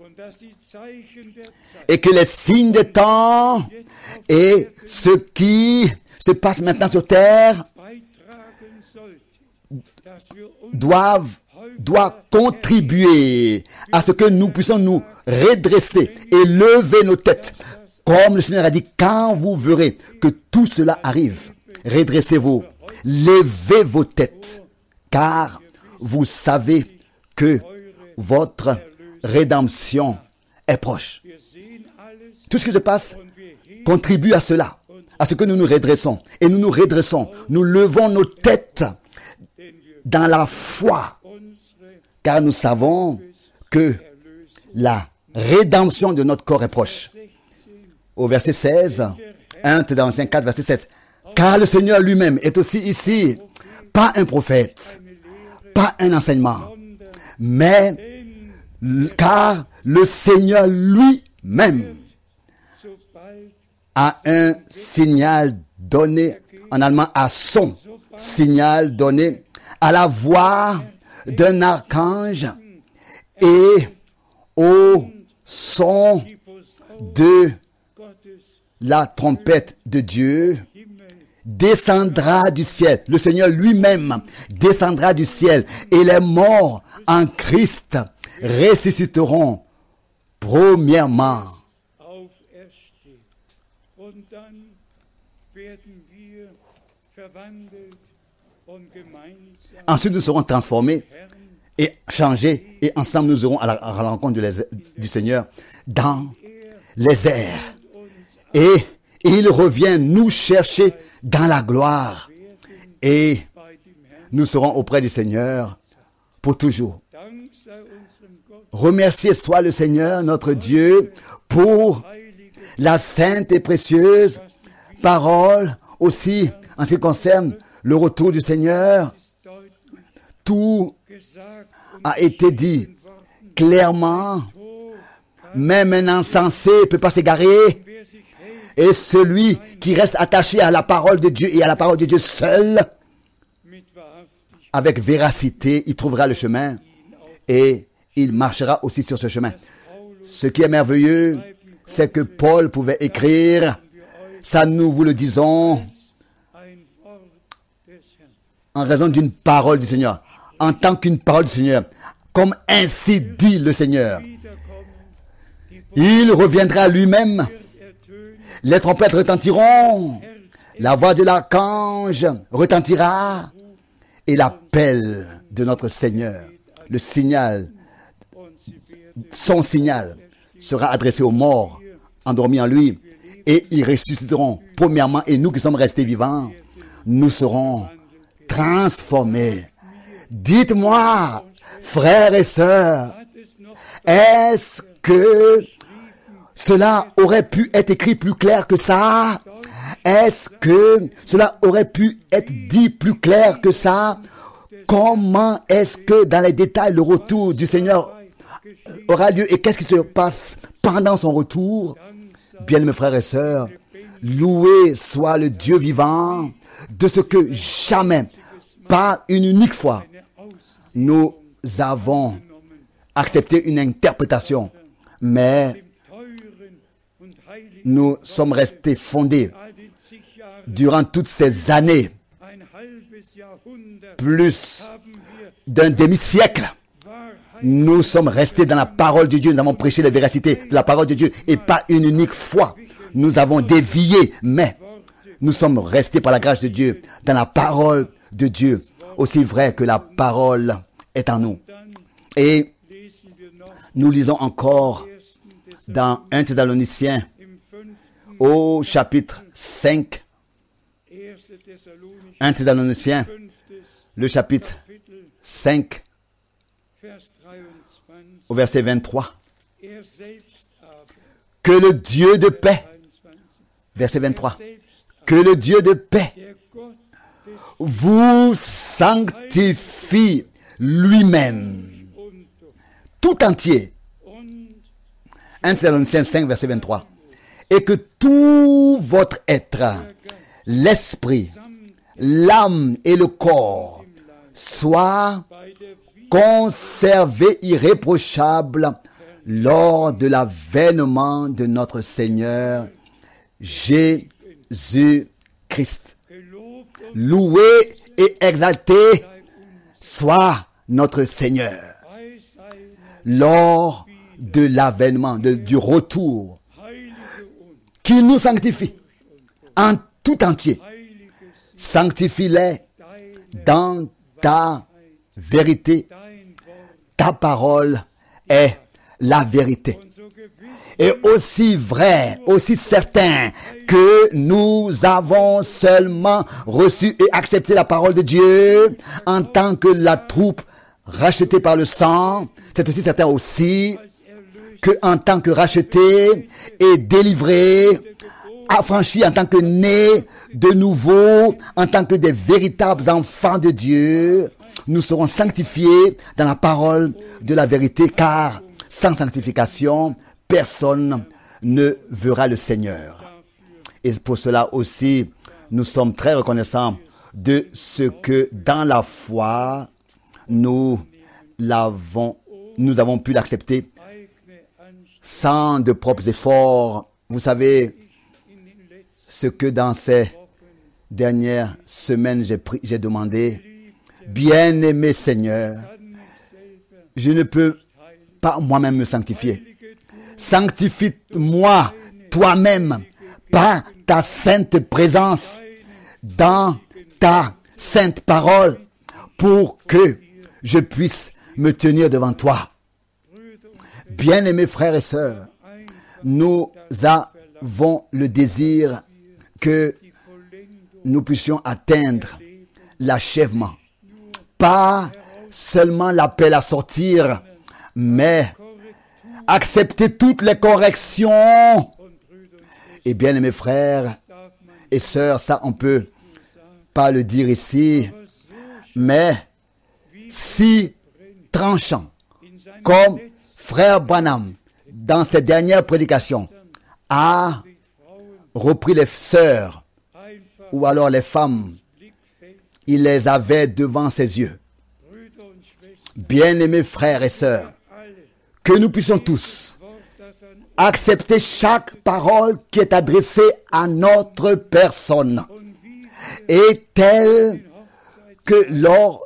Et que les signes des temps et ce qui se passe maintenant sur terre doivent, doit contribuer à ce que nous puissions nous redresser et lever nos têtes. Comme le Seigneur a dit, quand vous verrez que tout cela arrive, redressez-vous, levez vos têtes, car vous savez que votre rédemption est proche. Tout ce qui se passe contribue à cela, à ce que nous nous redressons. Et nous nous redressons, nous levons nos têtes dans la foi, car nous savons que la rédemption de notre corps est proche. Au verset seize, un Thessaloniciens quatre, verset sept. Car le Seigneur lui-même est aussi ici, pas un prophète, pas un enseignement, mais car le Seigneur lui-même a un signal donné, en allemand, à son signal donné, à la voix d'un archange et au son de la trompette de Dieu, descendra du ciel. Le Seigneur lui-même descendra du ciel et les morts en Christ ressusciteront premièrement. Ensuite, nous serons transformés et changés et ensemble nous irons à la, à la rencontre du, du Seigneur dans les airs. Et il revient nous chercher dans la gloire et nous serons auprès du Seigneur pour toujours. Remercié soit le Seigneur, notre Dieu, pour la sainte et précieuse parole aussi en ce qui concerne le retour du Seigneur. Tout a été dit clairement. Même un insensé ne peut pas s'égarer. Et celui qui reste attaché à la parole de Dieu et à la parole de Dieu seul, avec véracité, il trouvera le chemin et il marchera aussi sur ce chemin. Ce qui est merveilleux, c'est que Paul pouvait écrire, ça nous vous le disons, en raison d'une parole du Seigneur, en tant qu'une parole du Seigneur, comme ainsi dit le Seigneur. Il reviendra lui-même. Les trompettes retentiront, la voix de l'archange retentira et l'appel de notre Seigneur, le signal, son signal sera adressé aux morts endormis en lui et ils ressusciteront premièrement et nous qui sommes restés vivants, nous serons transformés. Dites-moi, frères et sœurs, est-ce que cela aurait pu être écrit plus clair que ça? Est-ce que cela aurait pu être dit plus clair que ça? Comment est-ce que dans les détails le retour du Seigneur aura lieu et qu'est-ce qui se passe pendant son retour? Bien, mes frères et sœurs, loué soit le Dieu vivant de ce que jamais, pas une unique fois, nous avons accepté une interprétation, mais nous sommes restés fondés durant toutes ces années, plus d'un demi-siècle. Nous sommes restés dans la parole de Dieu, nous avons prêché la véracité de la parole de Dieu et pas une unique fois. Nous avons dévié, mais nous sommes restés par la grâce de Dieu dans la parole de Dieu, aussi vrai que la parole est en nous. Et nous lisons encore dans un Thessaloniciens au chapitre cinq, un Thessaloniciens, le chapitre cinq, au verset vingt-trois. Que le Dieu de paix, verset vingt-trois, que le Dieu de paix vous sanctifie lui-même, tout entier. un Thessaloniciens cinq, verset vingt-trois. Et que tout votre être, l'esprit, l'âme et le corps soient conservés irréprochables lors de l'avènement de notre Seigneur Jésus-Christ. Loué et exalté soit notre Seigneur. Lors de l'avènement, de, du retour, qu'il nous sanctifie en tout entier. Sanctifie-les dans ta vérité. Ta parole est la vérité. Et aussi vrai, aussi certain que nous avons seulement reçu et accepté la parole de Dieu en tant que la troupe rachetée par le sang, c'est aussi certain aussi que en tant que racheté et délivré, affranchi en tant que né de nouveau, en tant que des véritables enfants de Dieu, nous serons sanctifiés dans la parole de la vérité, car sans sanctification, personne ne verra le Seigneur. Et pour cela aussi, nous sommes très reconnaissants de ce que dans la foi, nous l'avons, nous avons pu l'accepter sans de propres efforts. Vous savez ce que dans ces dernières semaines j'ai, pris, j'ai demandé. Bien-aimé Seigneur, je ne peux pas moi-même me sanctifier. Sanctifie-moi toi-même par ta sainte présence dans ta sainte parole pour que je puisse me tenir devant toi. Bien-aimés frères et sœurs, nous avons le désir que nous puissions atteindre l'achèvement. Pas seulement l'appel à sortir, mais accepter toutes les corrections. Et bien, mes frères et sœurs, ça on peut pas le dire ici, mais si tranchant, comme frère Branham, dans ses dernières prédications, a repris les sœurs, ou alors les femmes, il les avait devant ses yeux. Bien-aimés frères et sœurs, que nous puissions tous accepter chaque parole qui est adressée à notre personne. Et tel que lors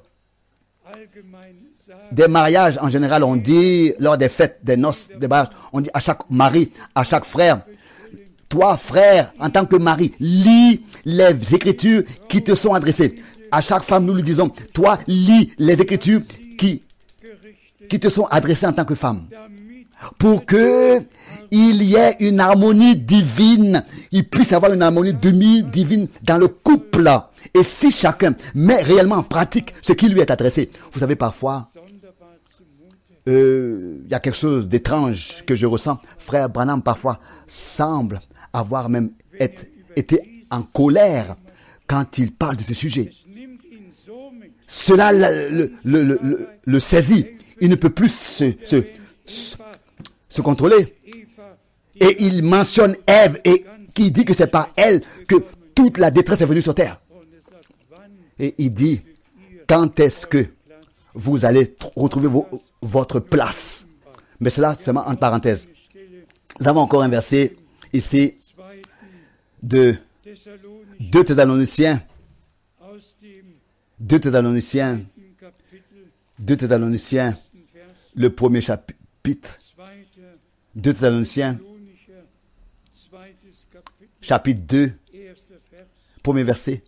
des mariages, en général, on dit, lors des fêtes, des noces, des mariages, on dit à chaque mari, à chaque frère, toi, frère, en tant que mari, lis les écritures qui te sont adressées. À chaque femme, nous lui disons, toi, lis les écritures qui, qui te sont adressées en tant que femme. Pour que il y ait une harmonie divine, il puisse y avoir une harmonie demi-divine dans le couple. Et si chacun met réellement en pratique ce qui lui est adressé, vous savez, parfois, il euh, y a quelque chose d'étrange que je ressens. Frère Branham, parfois, semble avoir même être, été en colère quand il parle de ce sujet. Cela le, le, le, le, le saisit. Il ne peut plus se, se, se, se contrôler. Et il mentionne Ève et qui dit que c'est par elle que toute la détresse est venue sur terre. Et il dit, quand est-ce que vous allez retrouver vos, votre place? Mais cela, seulement entre parenthèses. Nous avons encore un verset ici de deux Thessaloniciens. deux Thessaloniciens. deux Thessaloniciens, le premier chapitre. deux Thessaloniciens, chapitre deux, premier verset.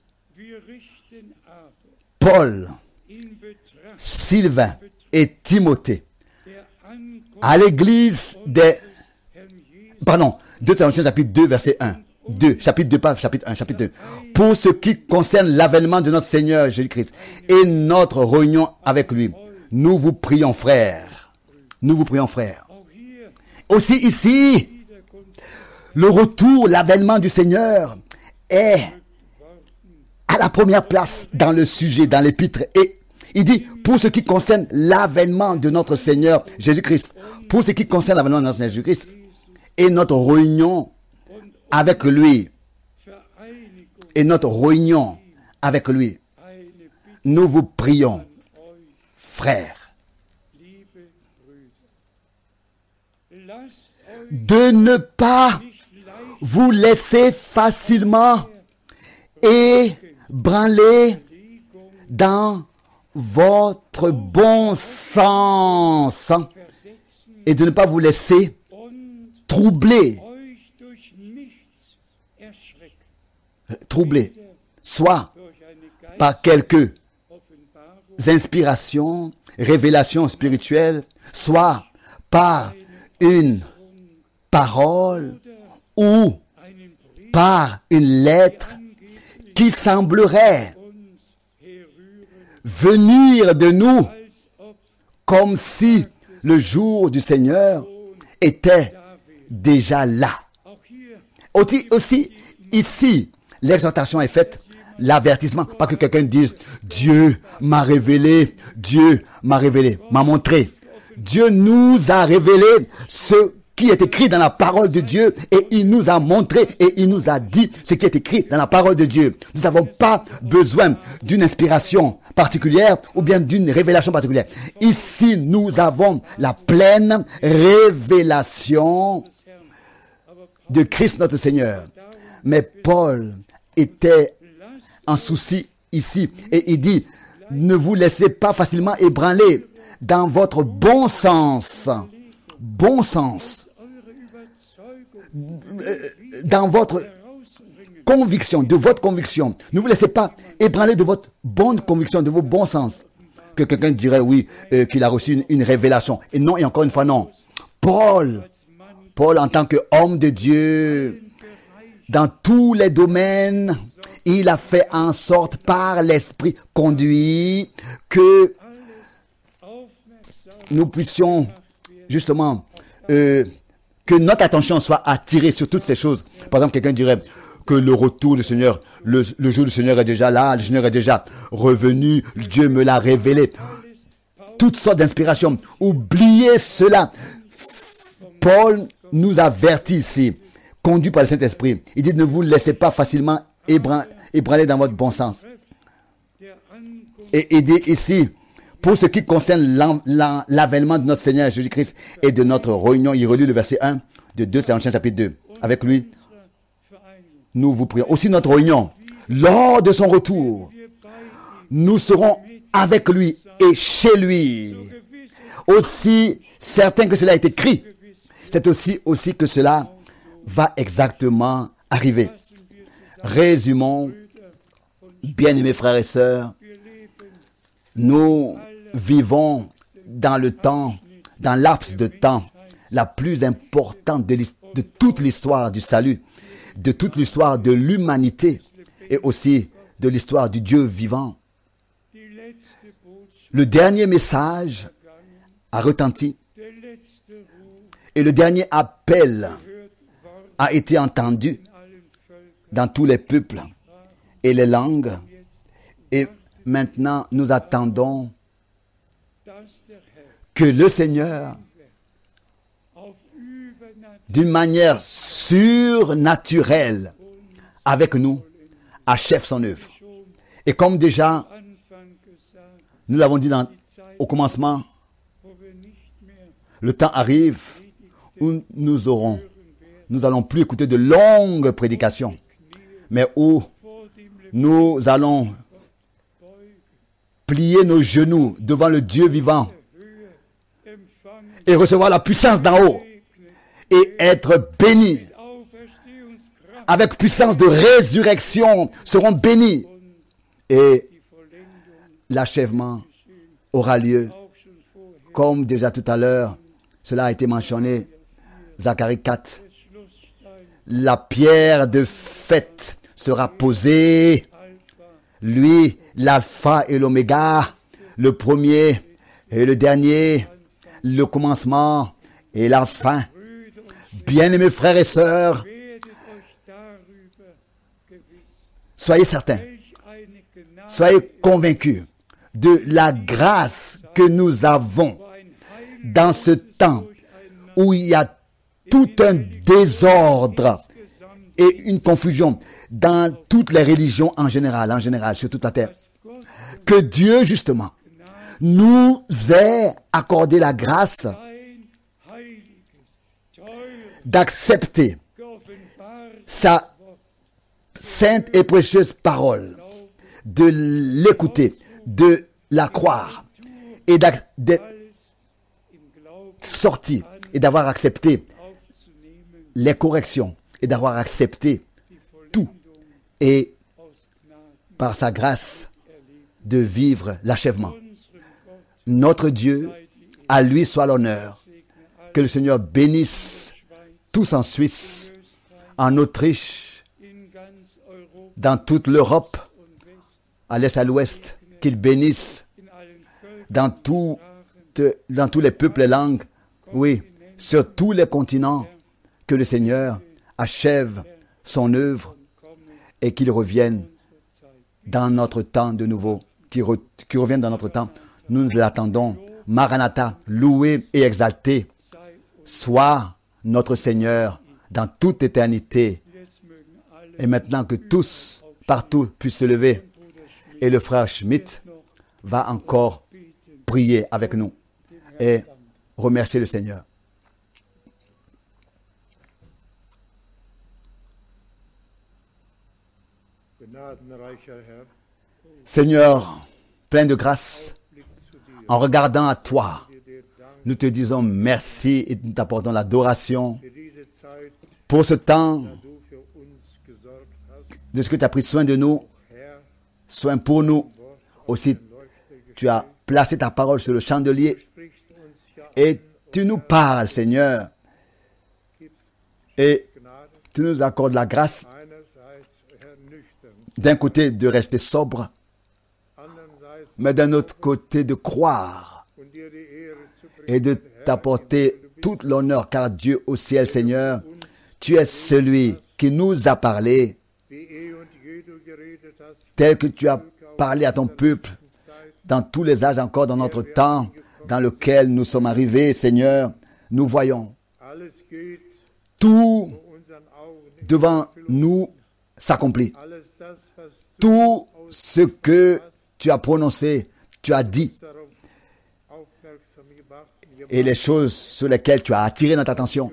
Paul, Sylvain et Timothée, à l'église des... Pardon, deux Thessaloniciens, chapitre deux, verset un. deux, chapitre deux, pas chapitre un, chapitre deux. Pour ce qui concerne l'avènement de notre Seigneur Jésus-Christ et notre réunion avec lui, nous vous prions, frères. Nous vous prions, frères. Aussi ici, le retour, l'avènement du Seigneur est à la première place dans le sujet, dans l'épître. Et il dit, pour ce qui concerne l'avènement de notre Seigneur Jésus-Christ, pour ce qui concerne l'avènement de notre Seigneur Jésus-Christ et notre réunion avec lui, et notre réunion avec lui, nous vous prions, frères, de ne pas vous laisser facilement ébranler dans votre bon sens et de ne pas vous laisser troubler, troubler, soit par quelques inspirations, révélations spirituelles, soit par une parole ou par une lettre qui semblerait venir de nous comme si le jour du Seigneur était déjà là. Aussi, aussi ici, l'exhortation est faite, l'avertissement, pas que quelqu'un dise « Dieu m'a révélé, Dieu m'a révélé, m'a montré ». Dieu nous a révélé ce qui est écrit dans la parole de Dieu et il nous a montré et il nous a dit ce qui est écrit dans la parole de Dieu. Nous n'avons pas besoin d'une inspiration particulière ou bien d'une révélation particulière. Ici, nous avons la pleine révélation de Christ notre Seigneur. Mais Paul était en souci ici et il dit, ne vous laissez pas facilement ébranler dans votre bon sens, bon sens, dans votre conviction, de votre conviction. Ne vous laissez pas ébranler de votre bonne conviction, de vos bons sens. Que quelqu'un dirait, oui, euh, qu'il a reçu une, une révélation. Et non, et encore une fois, non. Paul, Paul en tant qu'homme de Dieu, dans tous les domaines, il a fait en sorte, par l'Esprit conduit, que nous puissions justement euh, que notre attention soit attirée sur toutes ces choses. Par exemple, quelqu'un dirait que le retour du Seigneur, le, le jour du Seigneur est déjà là, le Seigneur est déjà revenu, Dieu me l'a révélé. Toutes sortes d'inspirations. Oubliez cela. Paul nous avertit ici, conduit par le Saint-Esprit. Il dit, ne vous laissez pas facilement ébran, ébranler dans votre bon sens. Et il dit ici, pour ce qui concerne l'avènement de notre Seigneur Jésus-Christ et de notre réunion, il relit le verset un de deux Thessaloniciens chapitre deux. Avec lui, nous vous prions. Aussi notre réunion, lors de son retour, nous serons avec lui et chez lui. Aussi certain que cela est écrit, c'est aussi, aussi que cela va exactement arriver. Résumons, bien-aimés frères et sœurs, nous vivons dans le temps, dans l'laps de temps la plus importante de, de toute l'histoire du salut, de toute l'histoire de l'humanité et aussi de l'histoire du Dieu vivant. Le dernier message a retenti et le dernier appel a été entendu dans tous les peuples et les langues. Et maintenant, nous attendons que le Seigneur, d'une manière surnaturelle, avec nous, achève son œuvre. Et comme déjà, nous l'avons dit dans, au commencement, le temps arrive où nous aurons, nous allons plus écouter de longues prédications, mais où nous allons plier nos genoux devant le Dieu vivant et recevoir la puissance d'en haut et être bénis avec puissance de résurrection, seront bénis et l'achèvement aura lieu comme déjà tout à l'heure cela a été mentionné, Zacharie quatre. La pierre de fête sera posée, lui l'alpha et l'oméga, le premier et le dernier, le commencement et la fin. Bien-aimés frères et sœurs, soyez certains, soyez convaincus de la grâce que nous avons dans ce temps où il y a tout un désordre et une confusion dans toutes les religions en général, en général, sur toute la terre. Que Dieu, justement, nous ait accordé la grâce d'accepter sa sainte et précieuse parole, de l'écouter, de la croire et d'être sorti et d'avoir accepté les corrections et d'avoir accepté tout et par sa grâce de vivre l'achèvement. Notre Dieu, à lui soit l'honneur. Que le Seigneur bénisse tous en Suisse, en Autriche, dans toute l'Europe, à l'est, à l'ouest, qu'il bénisse dans, tout, dans tous les peuples et langues, oui, sur tous les continents, que le Seigneur achève son œuvre et qu'il revienne dans notre temps de nouveau, qu'il re, qu'il revienne dans notre temps. Nous l'attendons. Maranatha, loué et exalté soit notre Seigneur dans toute éternité. Et maintenant que tous, partout, puissent se lever. Et le frère Schmidt va encore prier avec nous et remercier le Seigneur. Seigneur, plein de grâce, en regardant à toi, nous te disons merci et nous t'apportons l'adoration pour ce temps de ce que tu as pris soin de nous, soin pour nous. Aussi, tu as placé ta parole sur le chandelier et tu nous parles, Seigneur, et tu nous accordes la grâce d'un côté de rester sobre, mais d'un autre côté de croire et de t'apporter tout l'honneur, car Dieu au ciel, Seigneur, tu es celui qui nous a parlé, tel que tu as parlé à ton peuple, dans tous les âges encore, dans notre temps, dans lequel nous sommes arrivés, Seigneur. Nous voyons tout devant nous s'accomplit. Tout ce que tu as prononcé, tu as dit, et les choses sur lesquelles tu as attiré notre attention.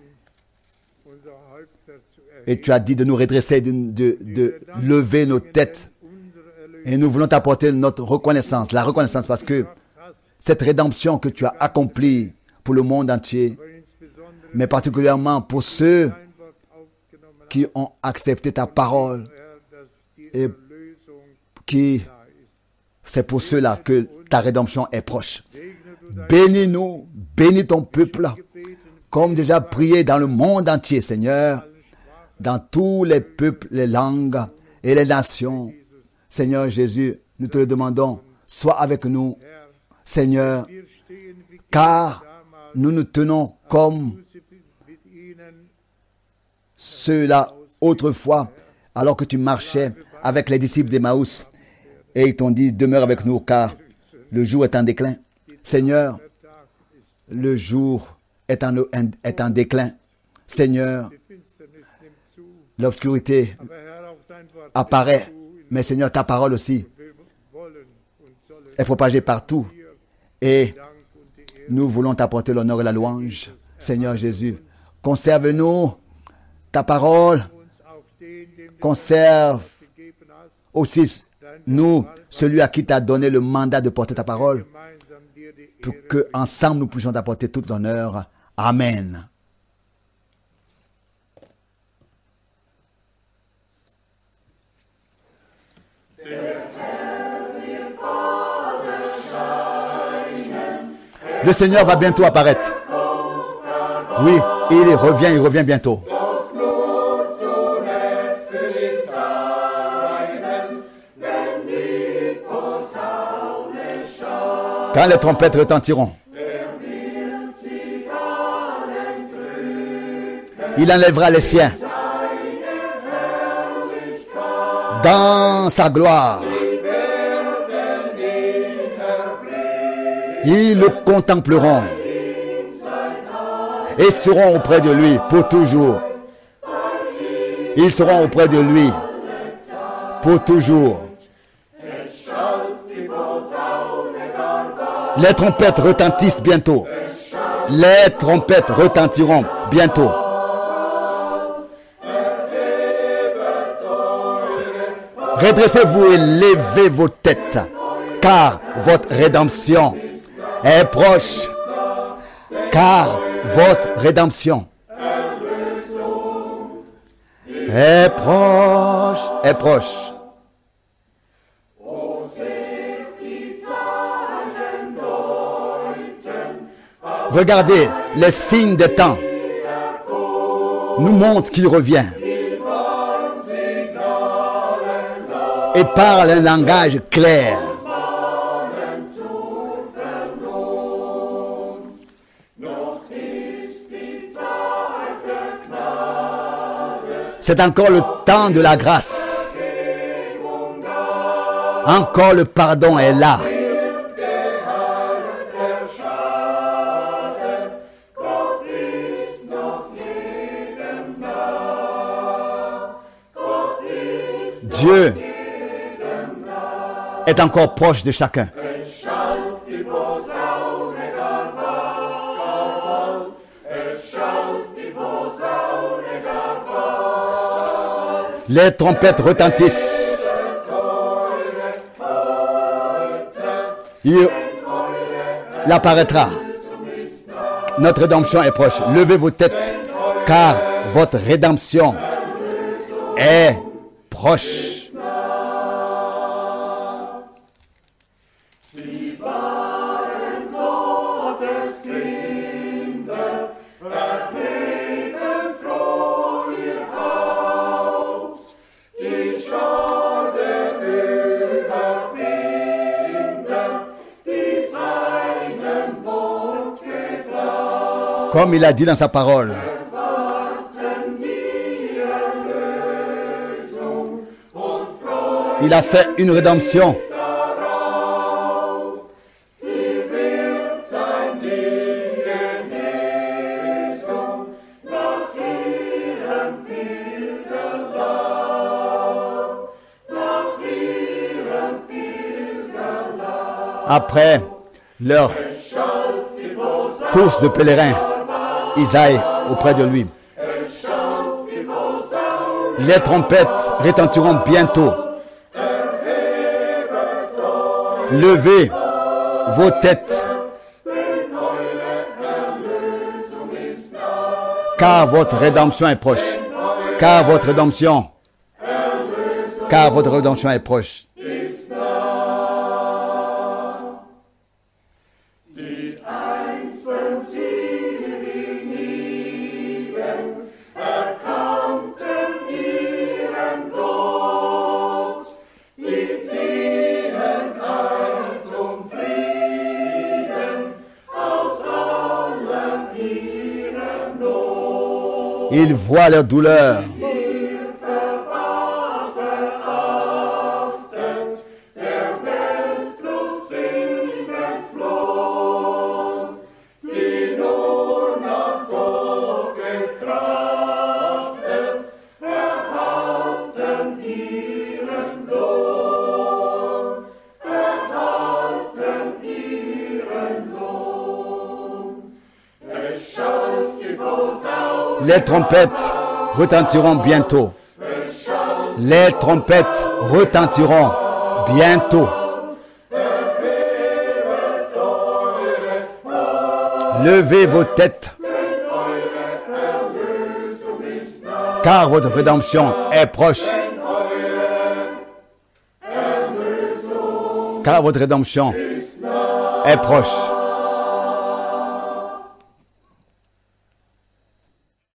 Et tu as dit de nous redresser, de, de, de lever nos têtes. Et nous voulons t'apporter notre reconnaissance, la reconnaissance parce que cette rédemption que tu as accomplie pour le monde entier, mais particulièrement pour ceux qui ont accepté ta parole et qui, c'est pour ceux-là que ta rédemption est proche. Bénis-nous, bénis ton peuple, comme déjà prié dans le monde entier, Seigneur, dans tous les peuples, les langues et les nations. Seigneur Jésus, nous te le demandons, sois avec nous, Seigneur, car nous nous tenons comme ceux-là autrefois, alors que tu marchais avec les disciples d'Emmaüs, et ils t'ont dit, demeure avec nous, car le jour est en déclin. Seigneur, le jour est en, est en déclin. Seigneur, l'obscurité apparaît, mais Seigneur, ta parole aussi est propagée partout. Et nous voulons t'apporter l'honneur et la louange. Seigneur Jésus, conserve-nous ta parole. Conserve aussi nous, celui à qui tu as donné le mandat de porter ta parole, pour qu'ensemble nous puissions t'apporter toute l'honneur. Amen. Le Seigneur va bientôt apparaître. Oui, il revient, il revient bientôt. Quand les trompettes retentiront, il enlèvera les siens dans sa gloire. Ils le contempleront et seront auprès de lui pour toujours. Ils seront auprès de lui pour toujours. Les trompettes retentissent bientôt. Les trompettes retentiront bientôt. Redressez-vous et levez vos têtes, car votre rédemption est proche. Car votre rédemption est proche, est proche. Regardez, les signes des temps nous montrent qu'il revient et parle un langage clair. C'est encore le temps de la grâce. Encore le pardon est là. Dieu est encore proche de chacun. Les trompettes retentissent. Il, il apparaîtra. Notre rédemption est proche. Levez vos têtes, car votre rédemption est proche. Comme il a dit dans sa parole. Il a fait une rédemption. Après leur course de pèlerin, Isaïe auprès de lui. Les trompettes retentiront bientôt. Levez vos têtes, car votre rédemption est proche. Car votre rédemption, car votre rédemption est proche. Ils voient leur douleur. Les trompettes retentiront bientôt. Les trompettes retentiront bientôt. Levez vos têtes, car votre rédemption est proche. Car votre rédemption est proche.